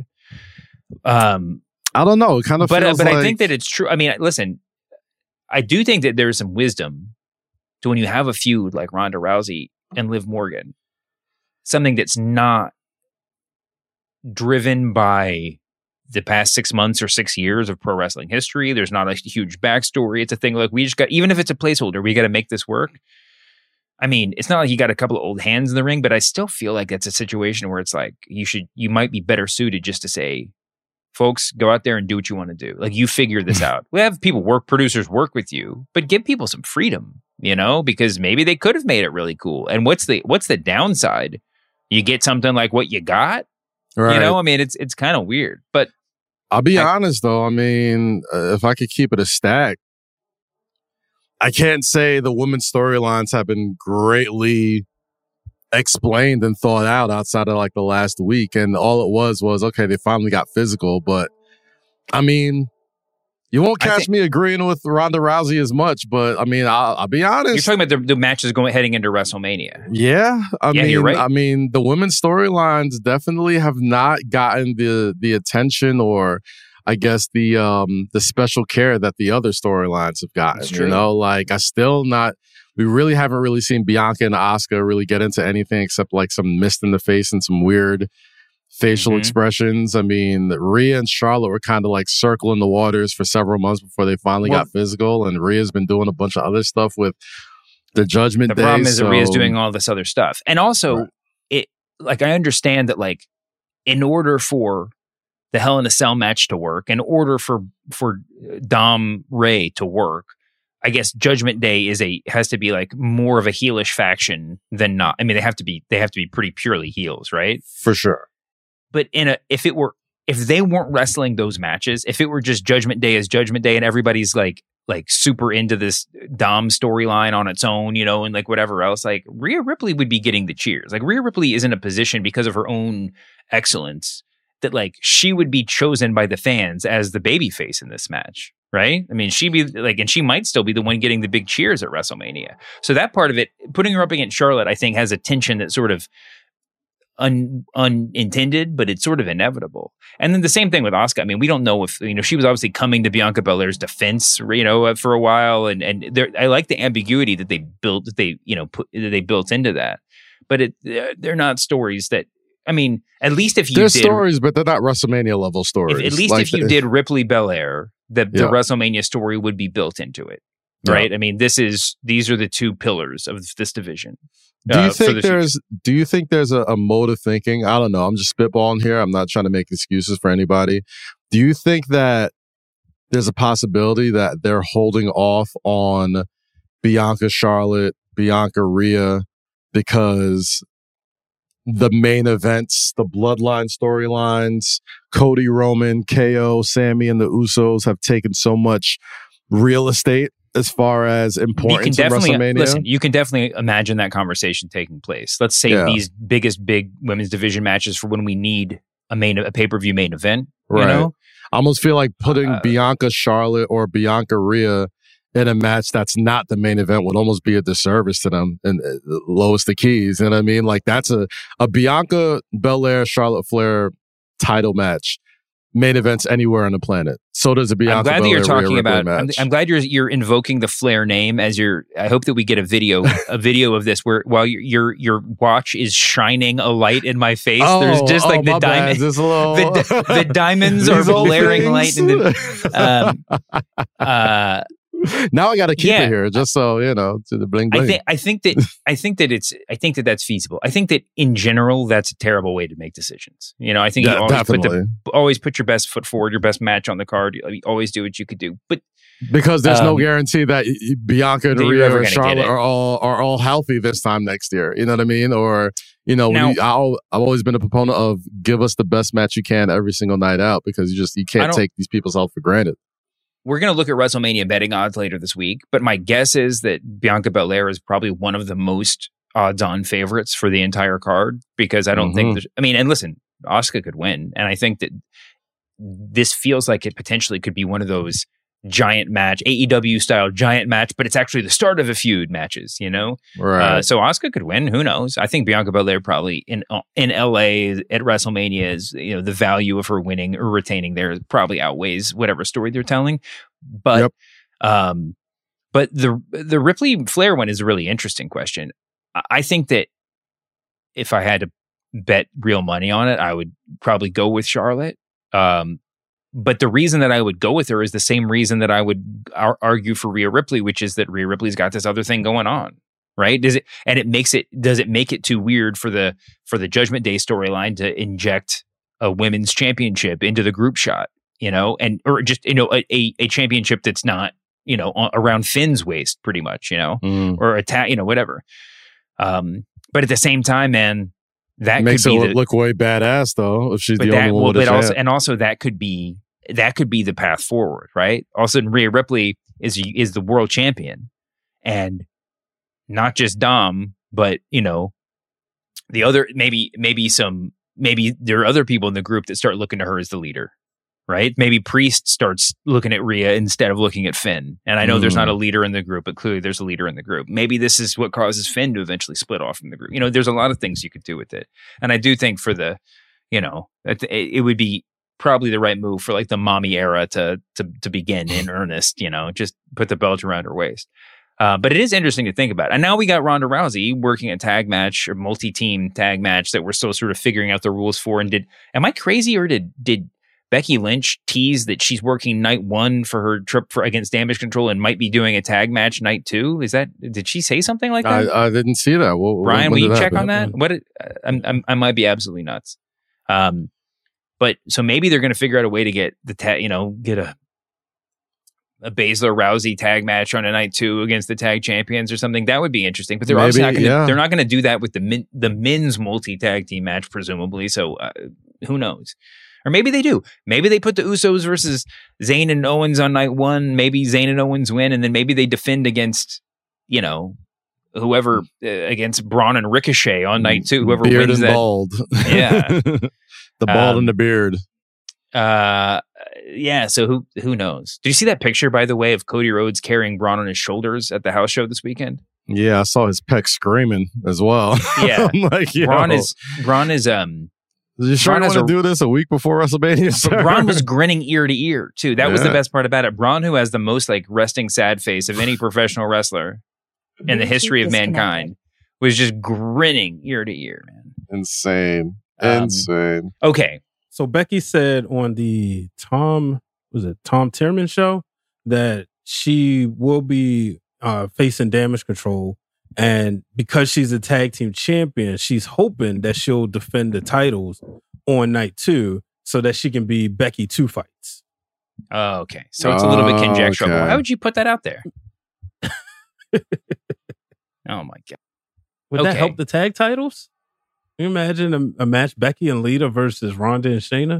[SPEAKER 9] Um,
[SPEAKER 4] I don't know. It kind of
[SPEAKER 9] but,
[SPEAKER 4] feels
[SPEAKER 9] uh, but
[SPEAKER 4] like...
[SPEAKER 9] I think that it's true. I mean, listen, I do think that there's some wisdom to when you have a feud like Ronda Rousey and Liv Morgan, something that's not driven by the past six months or six years of pro wrestling history. There's not a huge backstory. It's a thing like we just got, even if it's a placeholder, we got to make this work. I mean, it's not like you got a couple of old hands in the ring, but I still feel like that's a situation where it's like you should, you might be better suited just to say, folks, go out there and do what you want to do. Like, you figure this out. We have people work, producers work with you, but give people some freedom, you know, because maybe they could have made it really cool. And what's the, what's the downside? You get something like what you got, right. You know, I mean, it's, it's kind of weird, but
[SPEAKER 4] I'll be
[SPEAKER 9] I,
[SPEAKER 4] honest, though. I mean, uh, if I could keep it a stack, I can't say the women's storylines have been greatly explained and thought out outside of like the last week. And all it was was, okay, they finally got physical. But I mean, you won't catch think, me agreeing with Ronda Rousey as much. But I mean, I'll, I'll be honest.
[SPEAKER 9] You're talking about the, the matches going heading into WrestleMania.
[SPEAKER 4] Yeah. I
[SPEAKER 9] yeah,
[SPEAKER 4] mean,
[SPEAKER 9] you're right.
[SPEAKER 4] I mean, the women's storylines definitely have not gotten the the attention or I guess the um the special care that the other storylines have gotten. You know, like I still not we really haven't really seen Bianca and Asuka really get into anything except like some mist in the face and some weird facial mm-hmm. expressions. I mean, Rhea and Charlotte were kind of like circling the waters for several months before they finally well, got physical. And Rhea's been doing a bunch of other stuff with the Judgment
[SPEAKER 9] the
[SPEAKER 4] Day.
[SPEAKER 9] The problem is
[SPEAKER 4] so...
[SPEAKER 9] that Rhea's doing all this other stuff. And also, right. it like I understand that like in order for the Hell in a Cell match to work, in order for for Dom Ray to work, I guess Judgment Day is a has to be like more of a heelish faction than not. I mean, they have to be they have to be pretty purely heels, right?
[SPEAKER 4] For sure.
[SPEAKER 9] But in a if it were if they weren't wrestling those matches, if it were just Judgment Day as Judgment Day and everybody's like like super into this Dom storyline on its own, you know, and like whatever else, like Rhea Ripley would be getting the cheers. Like Rhea Ripley is in a position because of her own excellence that like she would be chosen by the fans as the babyface in this match, right? I mean, she'd be like, and she might still be the one getting the big cheers at WrestleMania. So that part of it, putting her up against Charlotte, I think has a tension that sort of Un, unintended, but it's sort of inevitable. And then the same thing with Asuka. I mean, we don't know if, you know, she was obviously coming to Bianca Belair's defense, you know, for a while. And, and there, I like the ambiguity that they built, that they, you know, put, that they built into that. But it, they're not stories that, I mean, at least if you
[SPEAKER 4] There's
[SPEAKER 9] did.
[SPEAKER 4] stories, but they're not WrestleMania level stories.
[SPEAKER 9] If, at least
[SPEAKER 4] like
[SPEAKER 9] if you
[SPEAKER 4] the,
[SPEAKER 9] did Ripley Belair, the, the
[SPEAKER 4] yeah.
[SPEAKER 9] WrestleMania story would be built into it. Right. Yeah. I mean, this is, these are the two pillars of this division.
[SPEAKER 4] Do you
[SPEAKER 9] uh,
[SPEAKER 4] think
[SPEAKER 9] the
[SPEAKER 4] there's
[SPEAKER 9] future.
[SPEAKER 4] do you think there's a, a mode of thinking? I don't know. I'm just spitballing here. I'm not trying to make excuses for anybody. Do you think that there's a possibility that they're holding off on Bianca Charlotte, Bianca Rhea, because the main events, the bloodline storylines, Cody Roman, K O, Sammy, and the Usos have taken so much real estate as far as importance in WrestleMania?
[SPEAKER 9] Listen, you can definitely imagine that conversation taking place. Let's say yeah. these biggest big women's division matches for when we need a main a pay-per-view main event.
[SPEAKER 4] Right.
[SPEAKER 9] You know?
[SPEAKER 4] I almost feel like putting
[SPEAKER 9] uh,
[SPEAKER 4] Bianca Charlotte or Bianca Rhea in a match that's not the main event would almost be a disservice to them and uh, lowest the keys. You know what I mean? Like that's a, a Bianca Belair, Charlotte Flair title match. Main events anywhere on the planet. So does a Bianca
[SPEAKER 9] I'm glad
[SPEAKER 4] Belair,
[SPEAKER 9] that you're talking about.
[SPEAKER 4] match.
[SPEAKER 9] I'm, I'm glad you're you're invoking the Flair name as your. I hope that we get a video a video of this where while your your your watch is shining a light in my face.
[SPEAKER 4] Oh,
[SPEAKER 9] there's just
[SPEAKER 4] oh,
[SPEAKER 9] like the diamond.
[SPEAKER 4] Little...
[SPEAKER 9] the, the diamonds are blaring light in the. Um, uh,
[SPEAKER 4] now I got to keep
[SPEAKER 9] yeah.
[SPEAKER 4] it here just so you know to the bling bling.
[SPEAKER 9] I think I think that I think that it's I think that that's feasible. I think that in general that's a terrible way to make decisions. You know, I think
[SPEAKER 4] yeah,
[SPEAKER 9] you always put,
[SPEAKER 4] definitely.
[SPEAKER 9] the, always put your best foot forward, your best match on the card. You always do what you could do, but
[SPEAKER 4] because there's um, no guarantee that Bianca and Rhea or Charlotte are all are all healthy this time next year. You know what I mean? Or you know, now, we, I'll, I've always been a proponent of give us the best match you can every single night out because you just you can't take these people's health for granted.
[SPEAKER 9] We're going to look at WrestleMania betting odds later this week, but my guess is that Bianca Belair is probably one of the most odds-on favorites for the entire card because I don't mm-hmm. think there's... I mean, and listen, Asuka could win, and I think that this feels like it potentially could be one of those giant match, A E W-style giant match, but it's actually the start of a feud matches, you know?
[SPEAKER 4] Right.
[SPEAKER 9] Uh, so Asuka could win. Who knows? I think Bianca Belair probably in in L A at WrestleMania is, you know, the value of her winning or retaining there probably outweighs whatever story they're telling. But yep. um, but the the Ripley Flair one is a really interesting question. I think that if I had to bet real money on it, I would probably go with Charlotte. Um, But the reason that I would go with her is the same reason that I would ar- argue for Rhea Ripley, which is that Rhea Ripley's got this other thing going on, right? Does it and it makes it does it make it too weird for the for the Judgment Day storyline to inject a women's championship into the group shot, you know, and or just you know a a, a championship that's not you know around Finn's waist, pretty much, you know,
[SPEAKER 4] mm.
[SPEAKER 9] or attack, you know, whatever. Um, but at the same time, man. That
[SPEAKER 4] makes
[SPEAKER 9] could be
[SPEAKER 4] it
[SPEAKER 9] the,
[SPEAKER 4] look way badass though if she's the
[SPEAKER 9] that,
[SPEAKER 4] only one
[SPEAKER 9] well,
[SPEAKER 4] with a
[SPEAKER 9] but also,
[SPEAKER 4] chance.
[SPEAKER 9] and also that could be that could be the path forward, right? All of a sudden, Rhea Ripley is is the world champion, and not just Dom, but you know, the other maybe maybe some maybe there are other people in the group that start looking to her as the leader, right? Maybe Priest starts looking at Rhea instead of looking at Finn. And I know mm. there's not a leader in the group, but clearly there's a leader in the group. Maybe this is what causes Finn to eventually split off from the group. You know, there's a lot of things you could do with it. And I do think for the, you know, it, it would be probably the right move for like the mommy era to to to begin in earnest, you know, just put the belt around her waist. Uh, but it is interesting to think about. And now we got Ronda Rousey working a tag match or multi-team tag match that we're still sort of figuring out the rules for. And did, am I crazy or did, did Becky Lynch tease that she's working night one for her trip for against Damage Control and might be doing a tag match night two? Is that, did she say something like that?
[SPEAKER 4] I, I didn't see that. What,
[SPEAKER 9] Brian, will you check on that? What? It, I'm, I'm, I might be absolutely nuts. Um, but so maybe they're going to figure out a way to get the tag, you know, get a, a Baszler Rousey tag match on a night two against the tag champions or something. That would be interesting, but they're
[SPEAKER 4] maybe,
[SPEAKER 9] obviously not going to,
[SPEAKER 4] yeah.
[SPEAKER 9] they're not going to do that with the min, the men's multi tag team match, presumably. So uh, who knows? Or maybe they do. Maybe they put the Usos versus Zayn and Owens on night one. Maybe Zayn and Owens win, and then maybe they defend against, you know, whoever uh, against Braun and Ricochet on night two. Whoever
[SPEAKER 4] beard
[SPEAKER 9] wins
[SPEAKER 4] and
[SPEAKER 9] that,
[SPEAKER 4] bald.
[SPEAKER 9] yeah,
[SPEAKER 4] the bald
[SPEAKER 9] um,
[SPEAKER 4] and the beard.
[SPEAKER 9] Uh, yeah. So who who knows? Did you see that picture, by the way, of Cody Rhodes carrying Braun on his shoulders at the house show this weekend?
[SPEAKER 4] Yeah, I saw his pecs screaming as well.
[SPEAKER 9] Yeah,
[SPEAKER 4] I'm like, yo.
[SPEAKER 9] Braun is Braun is um.
[SPEAKER 4] You sure want to do this a week before WrestleMania?
[SPEAKER 9] But Braun was grinning ear to ear too. That yeah. was the best part about it. Braun, who has the most like resting sad face of any professional wrestler in the history of mankind, was just grinning ear to ear, man.
[SPEAKER 4] Insane,
[SPEAKER 9] Um,
[SPEAKER 4] insane.
[SPEAKER 9] Okay,
[SPEAKER 14] So Becky said on the Tom was it Tom Tierman show that she will be uh, facing Damage Control. And because she's a tag team champion, she's hoping that she'll defend the titles on night two so that she can be Becky two fights.
[SPEAKER 9] Oh, okay. So it's a little bit conjectural.
[SPEAKER 4] okay.
[SPEAKER 9] Why would you put that out there? Oh, my God.
[SPEAKER 14] Would
[SPEAKER 9] Okay.
[SPEAKER 14] that help the tag titles? Can you imagine a, a match Becky and Lita versus Ronda and Shayna?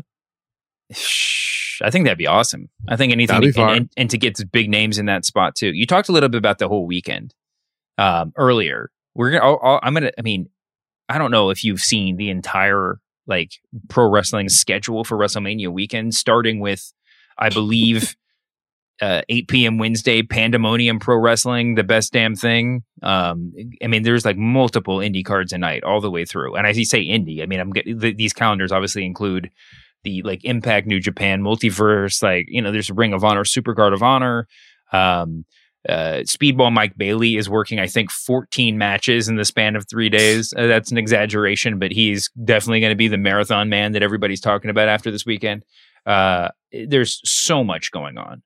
[SPEAKER 9] I think that'd be awesome. I think anything
[SPEAKER 4] That'd be
[SPEAKER 9] to, and,
[SPEAKER 4] fun.
[SPEAKER 9] and, and to get big names in that spot too. You talked a little bit about the whole weekend um, earlier. We're gonna. I'll, I'll, I'm gonna. I mean, I don't know if you've seen the entire like pro wrestling schedule for WrestleMania weekend, starting with, I believe, uh, eight p.m. Wednesday, Pandemonium Pro Wrestling, the best damn thing. Um, I mean, there's like multiple indie cards a night all the way through. And as you say indie, I mean, I'm getting the, these calendars obviously include the like Impact, New Japan, Multiverse, like, you know, there's a Ring of Honor, Supercard of Honor. Um, uh, Speedball Mike Bailey is working, I think, fourteen matches in the span of three days. Uh, that's an exaggeration, but he's definitely going to be the marathon man that everybody's talking about after this weekend. Uh, there's so much going on.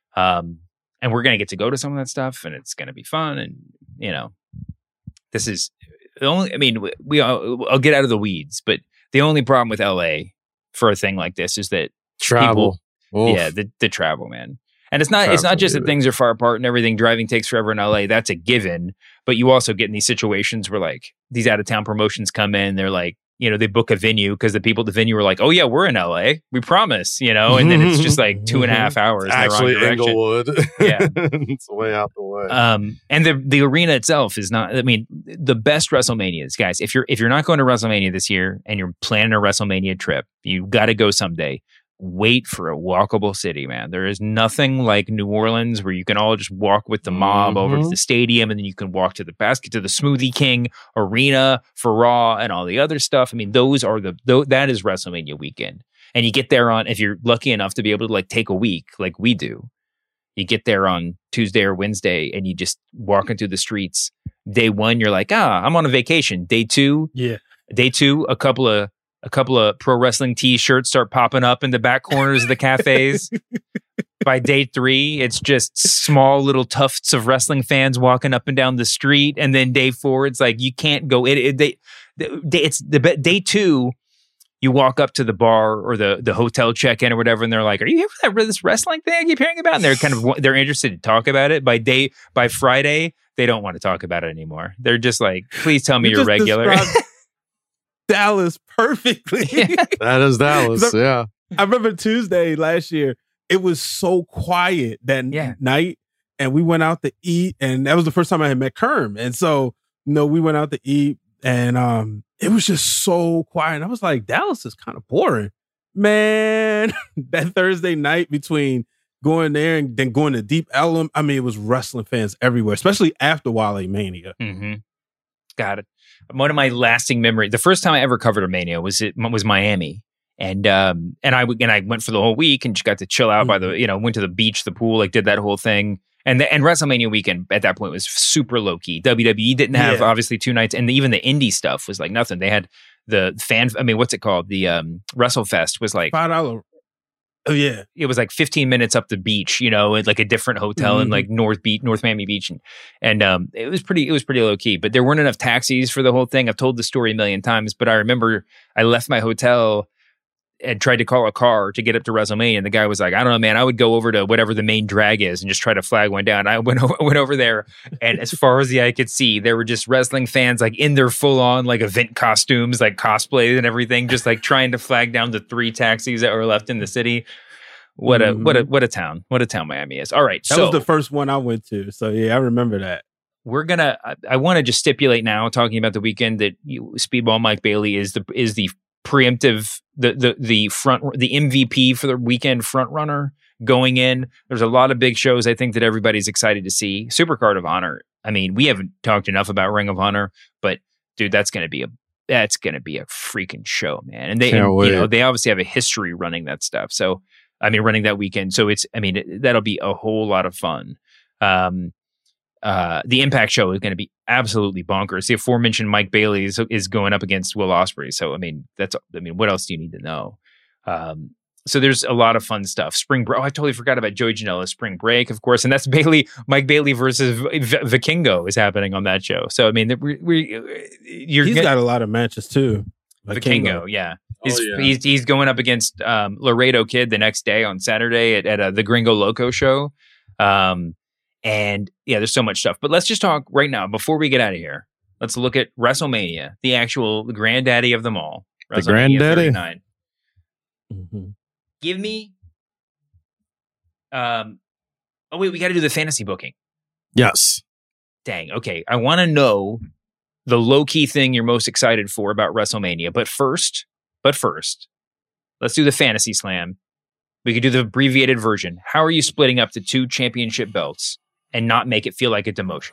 [SPEAKER 9] Um, and we're going to get to go to some of that stuff, and it's going to be fun. And, you know, this is the only, I mean, we, we all, I'll get out of the weeds, but the only problem with L A for a thing like this is that
[SPEAKER 4] travel.
[SPEAKER 9] People, yeah, the, the travel, man. And it's not travel, it's not just that things are far apart and everything. Driving takes forever in L A. That's a given. But you also get in these situations where like these out of town promotions come in. They're like, you know, they book a venue because the people at the venue are like, oh yeah, we're in L A. We promise, you know, and then it's just like two and a half hours.
[SPEAKER 4] Actually,
[SPEAKER 9] in the wrong direction.
[SPEAKER 4] Inglewood.
[SPEAKER 9] Yeah.
[SPEAKER 4] It's way out the way.
[SPEAKER 9] Um, and the the arena itself is not, I mean, the best WrestleManias, guys, if you're if you're not going to WrestleMania this year and you're planning a WrestleMania trip, you got to go someday. Wait for a walkable city, man. There is nothing like New Orleans where you can all just walk with the mob mm-hmm. over to the stadium, and then you can walk to the basket, to the Smoothie King arena for Raw and all the other stuff. I mean, those are the, th- that is WrestleMania weekend. And you get there on, if you're lucky enough to be able to like take a week like we do, you get there on Tuesday or Wednesday and you just walking through the streets. Day one, you're like, ah, I'm on a vacation. Day two,
[SPEAKER 14] yeah.
[SPEAKER 9] Day two, a couple of A couple of pro wrestling T-shirts start popping up in the back corners of the cafes. By day three, it's just small little tufts of wrestling fans walking up and down the street. And then day four, it's like you can't go. It, it they, they, it's the day two. You walk up to the bar or the the hotel check-in or whatever, and they're like, "Are you here for that this wrestling thing I keep hearing about?" And they're kind of they're interested to talk about it. By day by Friday, they don't want to talk about it anymore. They're just like, "Please tell me you you're regular."
[SPEAKER 14] Dallas perfectly.
[SPEAKER 9] Yeah.
[SPEAKER 4] That is Dallas, yeah.
[SPEAKER 14] I remember Tuesday last year, it was so quiet that
[SPEAKER 9] yeah.
[SPEAKER 14] night, and we went out to eat, and that was the first time I had met Kerm. And so, you know, we went out to eat, and um, it was just so quiet. And I was like, Dallas is kind of boring. Man, that Thursday night between going there and then going to Deep Ellum, I mean, it was wrestling fans everywhere, especially after Wale Mania.
[SPEAKER 9] Mm-hmm. Got it. One of my lasting memories, the first time I ever covered a Mania was it was Miami, and um and I and I went for the whole week and just got to chill out mm-hmm. by the you know went to the beach, the pool, like did that whole thing, and the, and WrestleMania weekend at that point was super low key. W W E didn't have yeah. obviously two nights, and the, even the indie stuff was like nothing. They had the fan, I mean, what's it called? The um WrestleFest was like
[SPEAKER 14] five dollar. Oh yeah,
[SPEAKER 9] it was like fifteen minutes up the beach, you know, at like a different hotel mm-hmm. in like North Beach, North Miami Beach, and and um, it was pretty, it was pretty low key. But there weren't enough taxis for the whole thing. I've told the story a million times, but I remember I left my hotel and tried to call a car to get up to WrestleMania, and the guy was like, "I don't know, man. I would go over to whatever the main drag is and just try to flag one down." I went over, went over there, and as far as the eye could see, there were just wrestling fans like in their full on like event costumes, like cosplays and everything, just like trying to flag down the three taxis that were left in the city. What a mm-hmm. what a what a town! What a town Miami is. All right,
[SPEAKER 14] that
[SPEAKER 9] so
[SPEAKER 14] was the first one I went to. So yeah, I remember that.
[SPEAKER 9] We're gonna. I, I want to just stipulate now, talking about the weekend, that you, Speedball Mike Bailey is the is the preemptive, the the the front, the M V P for the weekend front runner going in. There's a lot of big shows I think that everybody's excited to see. Supercard of Honor. I mean, we haven't talked enough about Ring of Honor, but dude, that's gonna be a that's gonna be a freaking show, man. And they, and, you know, they obviously have a history running that stuff. So. I mean, running that weekend. So it's, I mean, it, that'll be a whole lot of fun. Um, uh, the Impact show is going to be absolutely bonkers. The aforementioned Mike Bailey is, is going up against Will Ospreay. So, I mean, that's, I mean, what else do you need to know? Um, so there's a lot of fun stuff. Spring Break. Oh, I totally forgot about Joey Janela. Spring Break, of course. And that's Bailey, Mike Bailey versus v- v- Vikingo is happening on that show. So, I mean, we, we, you're
[SPEAKER 14] he's get, got a lot of matches too.
[SPEAKER 9] Vikingo, yeah. He's, oh, yeah. he's he's going up against um, Laredo Kid the next day on Saturday at, at uh, the Gringo Loco show. Um, and yeah, there's so much stuff. But let's just talk right now before we get out of here. Let's look at WrestleMania, the actual the granddaddy of them all.
[SPEAKER 4] The granddaddy.
[SPEAKER 9] Mm-hmm. Give me. Um. Oh wait, we got to do the fantasy booking.
[SPEAKER 4] Yes.
[SPEAKER 9] Dang. Okay, I want to know the low key thing you're most excited for about WrestleMania. But first. But first, let's do the fantasy slam We could do the abbreviated version. How are you splitting up the two championship belts and not make it feel like a demotion?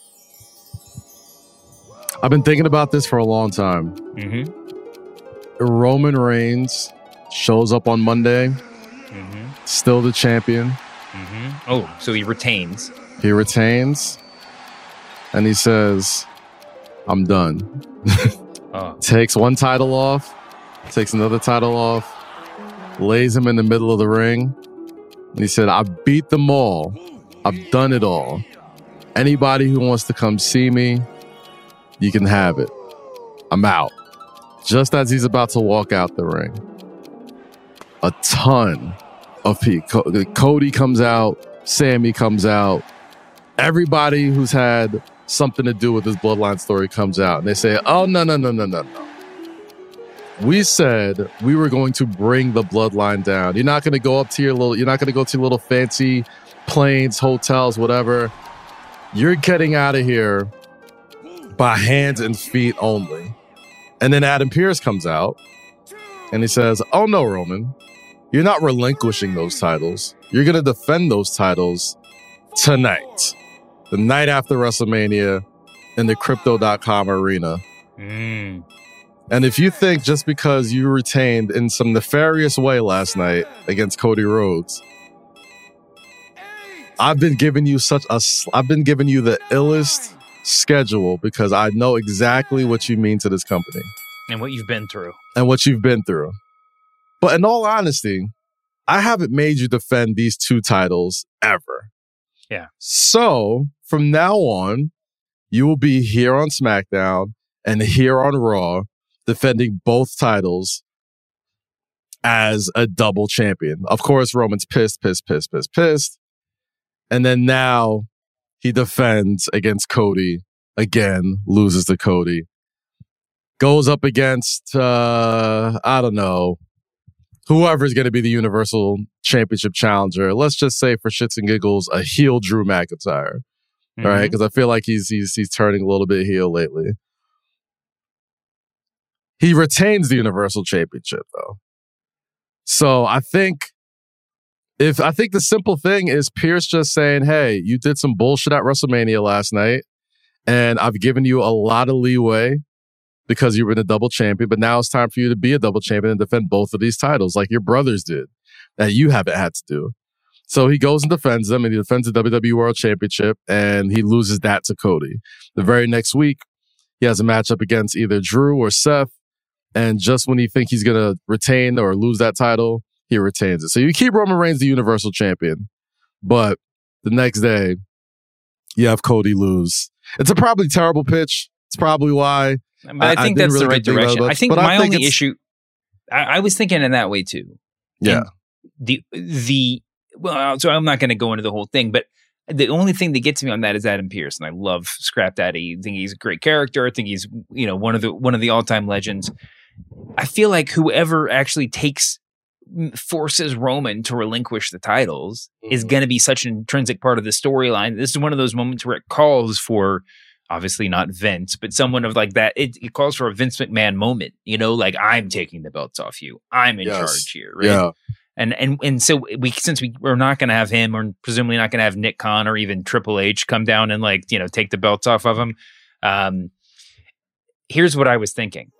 [SPEAKER 4] I've been thinking about this for a long time.
[SPEAKER 9] Mm-hmm.
[SPEAKER 4] Roman Reigns shows up on Monday,
[SPEAKER 9] mm-hmm.
[SPEAKER 4] still the champion.
[SPEAKER 9] Mm-hmm. Oh, so he retains.
[SPEAKER 4] He retains, and he says, I'm done.
[SPEAKER 9] oh.
[SPEAKER 4] Takes one title off, takes another title off, lays him in the middle of the ring, and he said, I beat them all. I've done it all. Anybody who wants to come see me, you can have it. I'm out. Just as he's about to walk out the ring, a ton of people. Cody comes out. Sammy comes out. Everybody who's had something to do with this bloodline story comes out. And they say, oh, no, no, no, no, no, no. We said we were going to bring the bloodline down. You're not going to go up to your little, you're not going to go to your little fancy planes, hotels, whatever. You're getting out of here by hands and feet only. And then Adam Pearce comes out and he says, oh no, Roman, you're not relinquishing those titles. You're going to defend those titles tonight, the night after WrestleMania in the Crypto dot com arena.
[SPEAKER 9] Mm.
[SPEAKER 4] And if you think just because you retained in some nefarious way last night against Cody Rhodes, I've been giving you such a, I've been giving you the illest schedule because I know exactly what you mean to this company.
[SPEAKER 9] And what you've been through.
[SPEAKER 4] And what you've been through. But in all honesty, I haven't made you defend these two titles ever.
[SPEAKER 9] Yeah.
[SPEAKER 4] So from now on, you will be here on SmackDown and here on Raw defending both titles as a double champion. Of course, Roman's pissed, pissed, pissed, pissed, pissed. And then now he defends against Cody again, loses to Cody. Goes up against, uh, I don't know, whoever's going to be the Universal Championship challenger. Let's just say for shits and giggles, a heel Drew McIntyre. Mm-hmm. All right? Because I feel like he's, he's, he's turning a little bit heel lately. He retains the Universal Championship, though. So I think if I think the simple thing is Pearce just saying, hey, you did some bullshit at WrestleMania last night, and I've given you a lot of leeway because you were the double champion, but now it's time for you to be a double champion and defend both of these titles like your brothers did, that you haven't had to do. So he goes and defends them, and he defends the W W E World Championship, and he loses that to Cody. The very next week, he has a matchup against either Drew or Seth, and just when you think he's going to retain or lose that title, he retains it. So you keep Roman Reigns the Universal Champion, but the next day, you have Cody lose. It's a probably terrible pitch. It's probably why.
[SPEAKER 9] But I, I think I that's really the right direction. I think my I think only issue, I, I was thinking in that way too.
[SPEAKER 4] Yeah.
[SPEAKER 9] And the, the, well, so I'm not going to go into the whole thing, but the only thing that gets me on that is Adam Pearce. And I love Scrap Daddy. I think he's a great character. I think he's, you know, one of the, one of the all-time legends. I feel like whoever actually takes, forces Roman to relinquish the titles mm-hmm. is going to be such an intrinsic part of the storyline. This is one of those moments where it calls for, obviously not Vince, but someone of like that. It, it calls for a Vince McMahon moment, you know, like I'm taking the belts off you. I'm in yes. charge here. Right?
[SPEAKER 4] Yeah.
[SPEAKER 9] And, and, and so we, since we, we're not going to have him, or presumably not going to have Nick Khan or even Triple H come down and like, you know, take the belts off of him. Um, here's what I was thinking.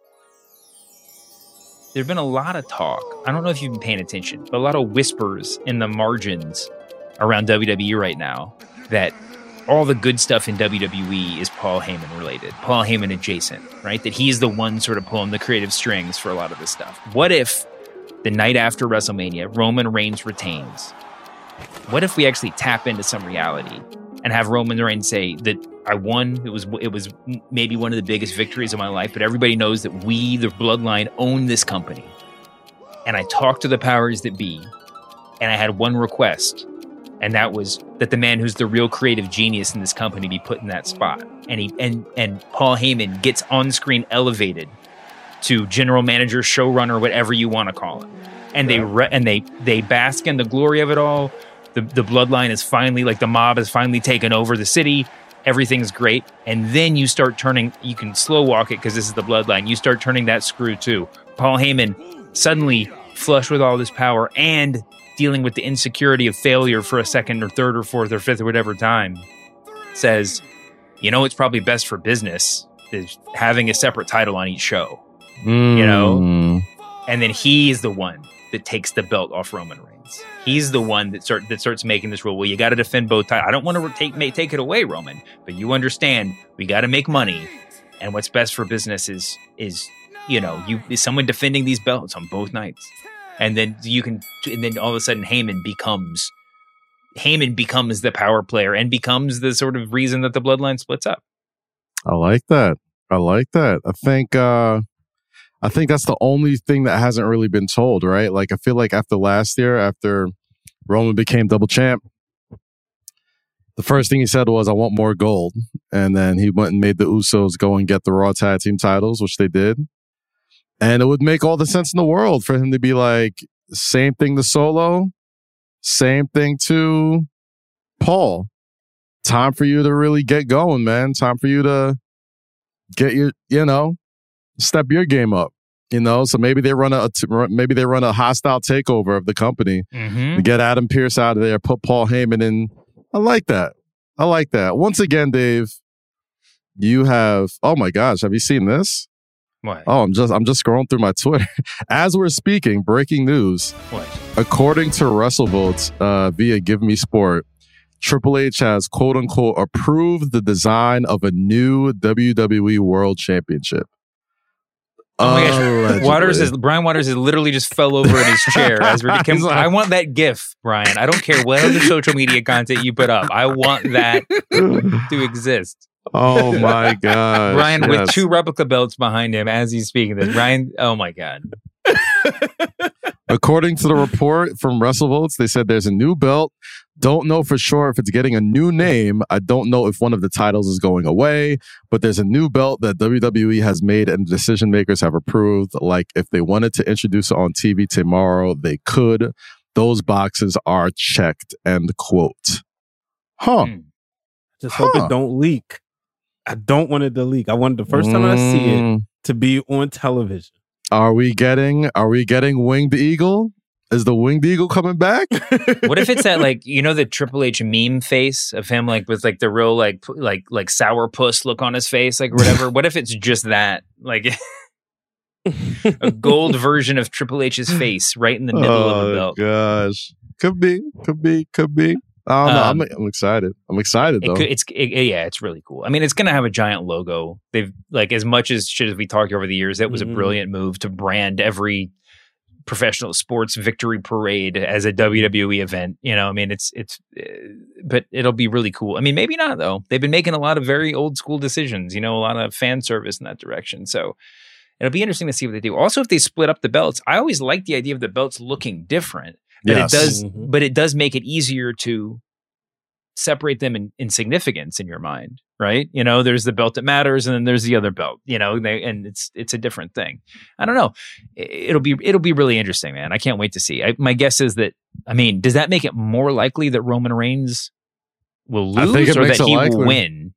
[SPEAKER 9] There've been a lot of talk. I don't know if you've been paying attention, but a lot of whispers in the margins around W W E right now that all the good stuff in W W E is Paul Heyman related, Paul Heyman adjacent, right? That he's the one sort of pulling the creative strings for a lot of this stuff. What if the night after WrestleMania, Roman Reigns retains? What if we actually tap into some reality and have Roman Reigns say that I won? It was it was maybe one of the biggest victories of my life, but everybody knows that we, the Bloodline, own this company. And I talked to the powers that be, and I had one request, and that was that the man who's the real creative genius in this company be put in that spot. And he and and Paul Heyman gets on screen elevated to general manager, showrunner, whatever you want to call it. And they re- and they they bask in the glory of it all. The the Bloodline is finally, like, the mob has finally taken over the city. Everything's great. And then you start turning, you can slow walk it because this is the Bloodline. You start turning that screw too. Paul Heyman suddenly flush with all this power and dealing with the insecurity of failure for a second or third or fourth or fifth or whatever time, says, you know, it's probably best for business is having a separate title on each show,
[SPEAKER 4] mm.
[SPEAKER 9] you know? And then he's the one that takes the belt off Roman Reigns. He's the one that start that starts making this rule. Well, you got to defend both titles. I don't want to take make, take it away, Roman, but you understand we got to make money, and what's best for business is is you know you is someone defending these belts on both nights, and then you can and then all of a sudden Heyman becomes Heyman becomes the power player and becomes the sort of reason that the bloodline splits up.
[SPEAKER 4] I like that. I like that. I think. Uh... I think that's the only thing that hasn't really been told, right? Like, I feel like after last year, after Roman became double champ, the first thing he said was, I want more gold. And then he went and made the Usos go and get the Raw Tag Team titles, which they did. And it would make all the sense in the world for him to be like, same thing to Solo, same thing to Paul. Time for you to really get going, man. Time for you to get your, you know, step your game up, you know. So maybe they run a maybe they run a hostile takeover of the company
[SPEAKER 9] mm-hmm.
[SPEAKER 4] to get Adam Pearce out of there, put Paul Heyman in. I like that. I like that. Once again, Dave, you have. Oh my gosh, have you seen this?
[SPEAKER 9] What?
[SPEAKER 4] Oh, I'm just I'm just scrolling through my Twitter as we're speaking. Breaking news.
[SPEAKER 9] What?
[SPEAKER 4] According to WrestleVotes uh, via Give Me Sport, Triple H has quote unquote approved the design of a new W W E World Championship.
[SPEAKER 9] Oh my gosh. Waters is Brian Waters is literally just fell over in his chair as we're becoming, I want that GIF, Brian. I don't care what other social media content you put up. I want that to exist.
[SPEAKER 4] Oh my god.
[SPEAKER 9] Brian yes. with two replica belts behind him as he's speaking this. Brian, oh my god.
[SPEAKER 4] According to the report from WrestleVotes, they said there's a new belt. Don't know for sure if it's getting a new name. I don't know if one of the titles is going away, but there's a new belt that W W E has made and decision makers have approved. Like if they wanted to introduce it on T V tomorrow, they could. Those boxes are checked, end quote. Huh.
[SPEAKER 14] Hmm. Just hope huh. it don't leak. I don't want it to leak. I want the first time mm. I see it to be on television.
[SPEAKER 4] Are we getting, are we getting Winged Eagle? Is the Winged Eagle coming back?
[SPEAKER 9] What if it's that, like, you know, the Triple H meme face of him, like with like the real like like like sourpuss look on his face, like whatever? What if it's just that, like a gold version of Triple H's face right in the middle
[SPEAKER 4] oh,
[SPEAKER 9] of the belt?
[SPEAKER 4] Gosh, could be, could be, could be. I don't know. Um, I'm, I'm excited. I'm excited though.
[SPEAKER 9] It could, it's it, yeah, it's really cool. I mean, it's gonna have a giant logo. They've like as much as shit as we talked over the years. It was mm-hmm. a brilliant move to brand every professional sports victory parade as a W W E event. You know, I mean, it's it's, uh, but it'll be really cool. I mean, maybe not though. They've been making a lot of very old school decisions. You know, a lot of fan service in that direction. So it'll be interesting to see what they do. Also, if they split up the belts, I always like the idea of the belts looking different. But yes. it does, mm-hmm. but it does make it easier to separate them in, in significance in your mind, right? You know, there's the belt that matters, and then there's the other belt. You know, they, and it's it's a different thing. I don't know. It'll be it'll be really interesting, man. I can't wait to see. I, my guess is that. I mean, does that make it more likely that Roman Reigns will lose,
[SPEAKER 4] I think it
[SPEAKER 9] or
[SPEAKER 4] makes
[SPEAKER 9] that
[SPEAKER 4] it
[SPEAKER 9] he
[SPEAKER 4] likely.
[SPEAKER 9] will win?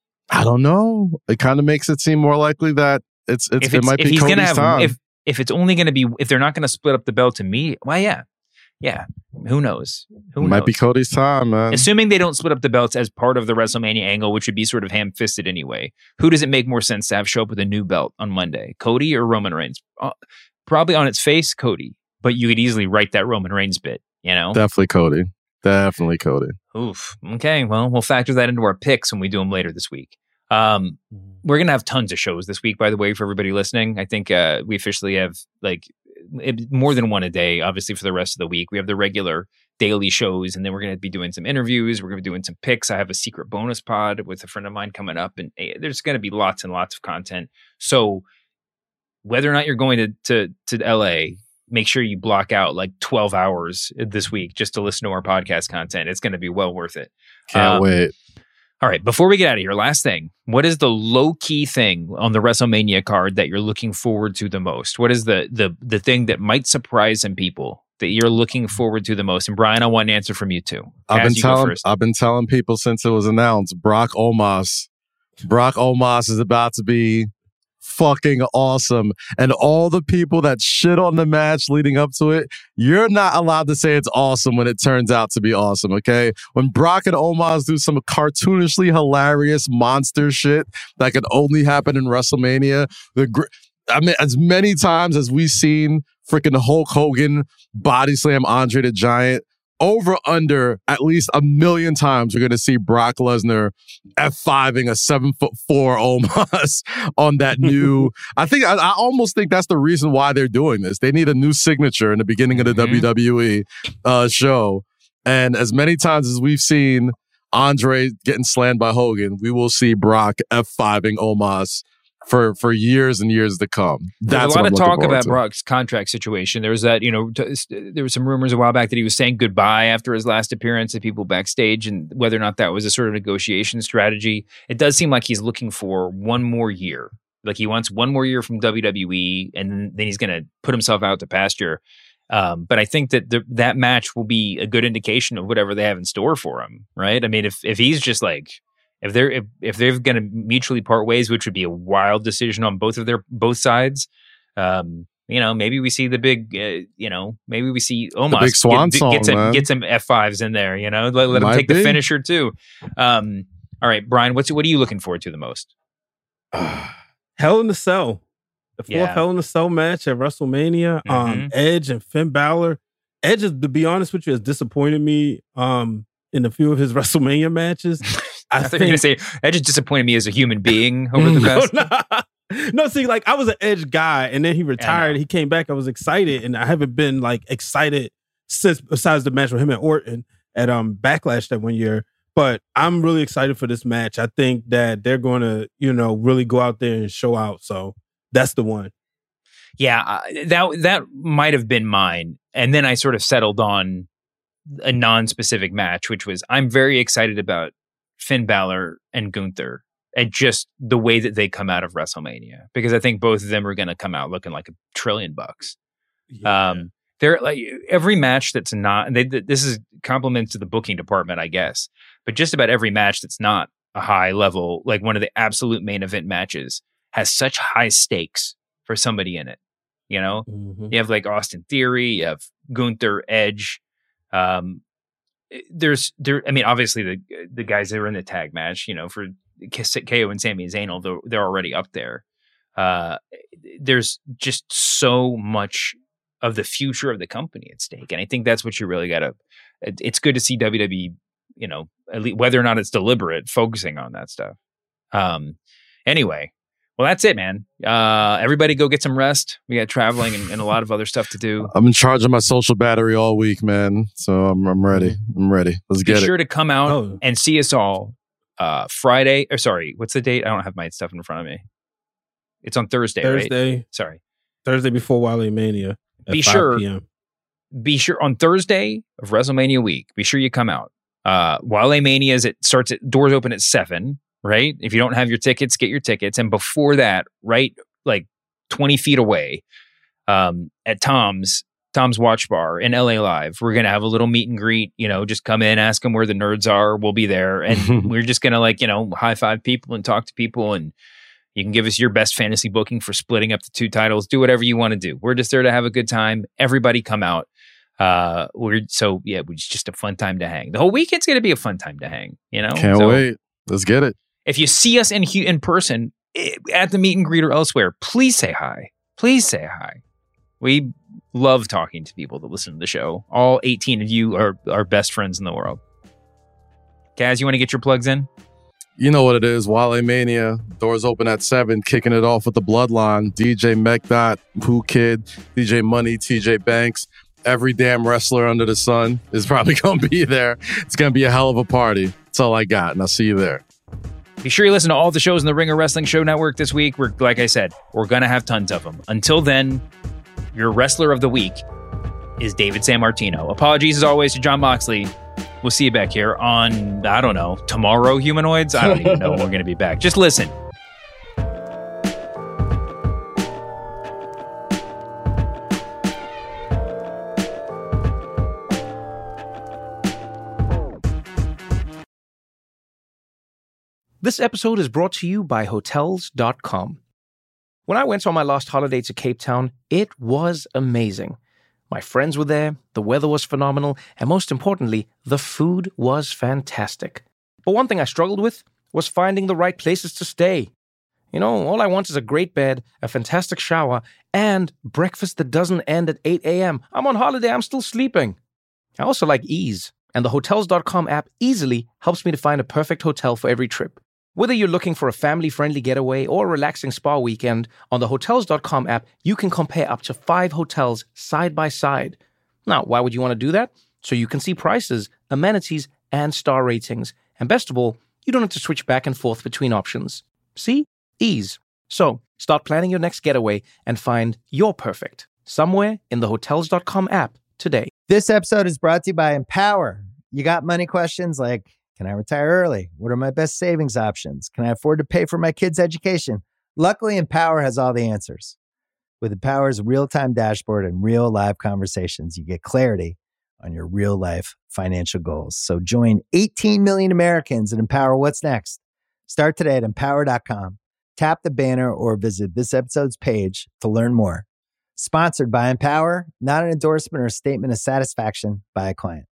[SPEAKER 4] I don't know. It kind of makes it seem more likely that it's, it's,
[SPEAKER 9] if
[SPEAKER 4] it might
[SPEAKER 9] if
[SPEAKER 4] be
[SPEAKER 9] he's
[SPEAKER 4] Cody's
[SPEAKER 9] gonna have,
[SPEAKER 4] time.
[SPEAKER 9] If if it's only going to be, if they're not going to split up the belt to me, why? Yeah, yeah. Who knows? Who
[SPEAKER 4] it might
[SPEAKER 9] knows?
[SPEAKER 4] be Cody's time, man.
[SPEAKER 9] Assuming they don't split up the belts as part of the WrestleMania angle, which would be sort of ham-fisted anyway. Who does it make more sense to have show up with a new belt on Monday? Cody or Roman Reigns? Uh, probably on its face, Cody. But you could easily write that Roman Reigns bit, you know?
[SPEAKER 4] Definitely Cody. Definitely Cody.
[SPEAKER 9] Oof. Okay, well, we'll factor that into our picks when we do them later this week. Um, we're going to have tons of shows this week, by the way, for everybody listening. I think uh, we officially have like it, more than one a day, obviously, for the rest of the week. We have the regular daily shows, and then we're going to be doing some interviews. We're going to be doing some picks. I have a secret bonus pod with a friend of mine coming up, and uh, there's going to be lots and lots of content. So whether or not you're going to, to, to L A, make sure you block out like twelve hours this week just to listen to our podcast content. It's going to be well worth it.
[SPEAKER 4] Can't um, wait.
[SPEAKER 9] All right, before we get out of here, last thing. What is the low-key thing on the WrestleMania card that you're looking forward to the most? What is the the the thing that might surprise some people that you're looking forward to the most? And Brian, I want an answer from you too.
[SPEAKER 4] I've been telling I've been telling people since it was announced, Brock Omos. Brock Omos is about to be fucking awesome. And all the people that shit on the match leading up to it, you're not allowed to say it's awesome when it turns out to be awesome, okay? When Brock and Omos do some cartoonishly hilarious monster shit that could only happen in WrestleMania, the gr- I mean, as many times as we've seen freaking Hulk Hogan body slam Andre the Giant, over under at least a million times we're going to see Brock Lesnar F five-ing a seven foot four Omos on that new. I think I, I almost think that's the reason why they're doing this. They need a new signature in the beginning of the mm-hmm. W W E uh, show, and as many times as we've seen Andre getting slammed by Hogan, we will see Brock F five-ing Omos for for years and years to come. That's
[SPEAKER 9] There's a lot of talk about
[SPEAKER 4] to.
[SPEAKER 9] Brock's contract situation. There was that, you know, t- there were some rumors a while back that he was saying goodbye after his last appearance to people backstage, and whether or not that was a sort of negotiation strategy. It does seem like he's looking for one more year. Like he wants one more year from W W E, and then he's going to put himself out to pasture. Um, but I think that the, that match will be a good indication of whatever they have in store for him, right? I mean, if if he's just like, If they're if, if they're going to mutually part ways, which would be a wild decision on both of their both sides, um, you know, maybe we see the big, uh, you know, maybe we see Omos
[SPEAKER 4] the big swan
[SPEAKER 9] get,
[SPEAKER 4] song,
[SPEAKER 9] get some
[SPEAKER 4] man.
[SPEAKER 9] get some F fives in there, you know, let, let him
[SPEAKER 4] Might
[SPEAKER 9] take
[SPEAKER 4] be.
[SPEAKER 9] the finisher too. Um, all right, Brian, what's what are you looking forward to the most?
[SPEAKER 14] Hell in the Cell, the fourth
[SPEAKER 9] Yeah.
[SPEAKER 14] Hell in the Cell match at WrestleMania.
[SPEAKER 9] Mm-hmm.
[SPEAKER 14] Um, Edge and Finn Balor. Edge, is, to be honest with you, has disappointed me. Um, in a few of his WrestleMania matches.
[SPEAKER 9] I, I thought you were going to say, Edge just disappointed me as a human being over the past.
[SPEAKER 14] no, no. no, see, like I was an Edge guy, and then he retired. He came back. I was excited, and I haven't been like excited since. Besides the match with him and Orton at um Backlash that one year, but I'm really excited for this match. I think that they're going to, you know, really go out there and show out. So that's the one.
[SPEAKER 9] Yeah, uh, that that might have been mine, and then I sort of settled on a non-specific match, which was I'm very excited about Finn Balor and Gunther and just the way that they come out of WrestleMania, because I think both of them are going to come out looking like a trillion bucks. Yeah. Um, they're like every match that's not, they, this is compliments to the booking department, I guess, but just about every match that's not a high level, like one of the absolute main event matches, has such high stakes for somebody in it. You know, mm-hmm. you have like Austin Theory, you have Gunther, Edge. Um, there's there. I mean, obviously the the guys that are in the tag match, you know, for K O and Sami Zayn, they're, they're already up there. Uh, there's just so much of the future of the company at stake, and I think that's what you really got to. It's good to see W W E, you know, at least, whether or not it's deliberate, focusing on that stuff. Um, anyway. Well, that's it, man. Uh, everybody go get some rest. We got traveling and, and a lot of other stuff to do.
[SPEAKER 4] I'm in charge of my social battery all week, man. So I'm I'm ready. I'm ready. Let's
[SPEAKER 9] Be
[SPEAKER 4] get it.
[SPEAKER 9] Be sure to come out oh. and see us all uh, Friday. Or sorry, what's the date? I don't have my stuff in front of me. It's on Thursday,
[SPEAKER 14] Thursday.
[SPEAKER 9] Right? Sorry.
[SPEAKER 14] Thursday before Wale Mania at
[SPEAKER 9] be
[SPEAKER 14] five
[SPEAKER 9] sure,
[SPEAKER 14] p.m.
[SPEAKER 9] Be sure on Thursday of WrestleMania week, be sure you come out. Uh, Wale Mania, is it starts at, doors open at seven. Right? If you don't have your tickets, get your tickets. And before that, right, like twenty feet away, um, at Tom's, Tom's Watch Bar in L A Live, we're going to have a little meet and greet, you know, just come in, ask them where the nerds are. We'll be there. And we're just going to like, you know, high five people and talk to people. And you can give us your best fantasy booking for splitting up the two titles. Do whatever you want to do. We're just there to have a good time. Everybody come out. Uh, we're so, yeah, it's just a fun time to hang. The whole weekend's going to be a fun time to hang, you know?
[SPEAKER 4] Can't
[SPEAKER 9] so,
[SPEAKER 4] wait. Let's get it.
[SPEAKER 9] If you see us in in person at the meet and greet or elsewhere, please say hi. Please say hi. We love talking to people that listen to the show. All eighteen of you are our best friends in the world. Kaz, you want to get your plugs in?
[SPEAKER 4] You know what it is. Wale Mania. Doors open at seven. Kicking it off with the Bloodline. D J Mekdot, Pooh Kid, D J Money, T J Banks. Every damn wrestler under the sun is probably going to be there. It's going to be a hell of a party. That's all I got, and I'll see you there.
[SPEAKER 9] Be sure you listen to all the shows in the Ringer Wrestling Show Network this week. We're, like I said, we're going to have tons of them. Until then, your wrestler of the week is David Sammartino. Apologies, as always, to Jon Moxley. We'll see you back here on, I don't know, tomorrow, humanoids? I don't even know when we're going to be back. Just listen.
[SPEAKER 16] This episode is brought to you by Hotels dot com. When I went on my last holiday to Cape Town, it was amazing. My friends were there, the weather was phenomenal, and most importantly, the food was fantastic. But one thing I struggled with was finding the right places to stay. You know, all I want is a great bed, a fantastic shower, and breakfast that doesn't end at eight a.m. I'm on holiday, I'm still sleeping. I also like ease, and the Hotels dot com app easily helps me to find a perfect hotel for every trip. Whether you're looking for a family-friendly getaway or a relaxing spa weekend, on the Hotels dot com app, you can compare up to five hotels side by side. Now, why would you want to do that? So you can see prices, amenities, and star ratings. And best of all, you don't have to switch back and forth between options. See? Ease. So, start planning your next getaway and find your perfect somewhere in the Hotels dot com app today.
[SPEAKER 15] This episode is brought to you by Empower. You got money questions like, can I retire early? What are my best savings options? Can I afford to pay for my kids' education? Luckily, Empower has all the answers. With Empower's real-time dashboard and real live conversations, you get clarity on your real-life financial goals. So join eighteen million Americans and Empower what's next. Start today at empower dot com. Tap the banner or visit this episode's page to learn more. Sponsored by Empower, not an endorsement or a statement of satisfaction by a client.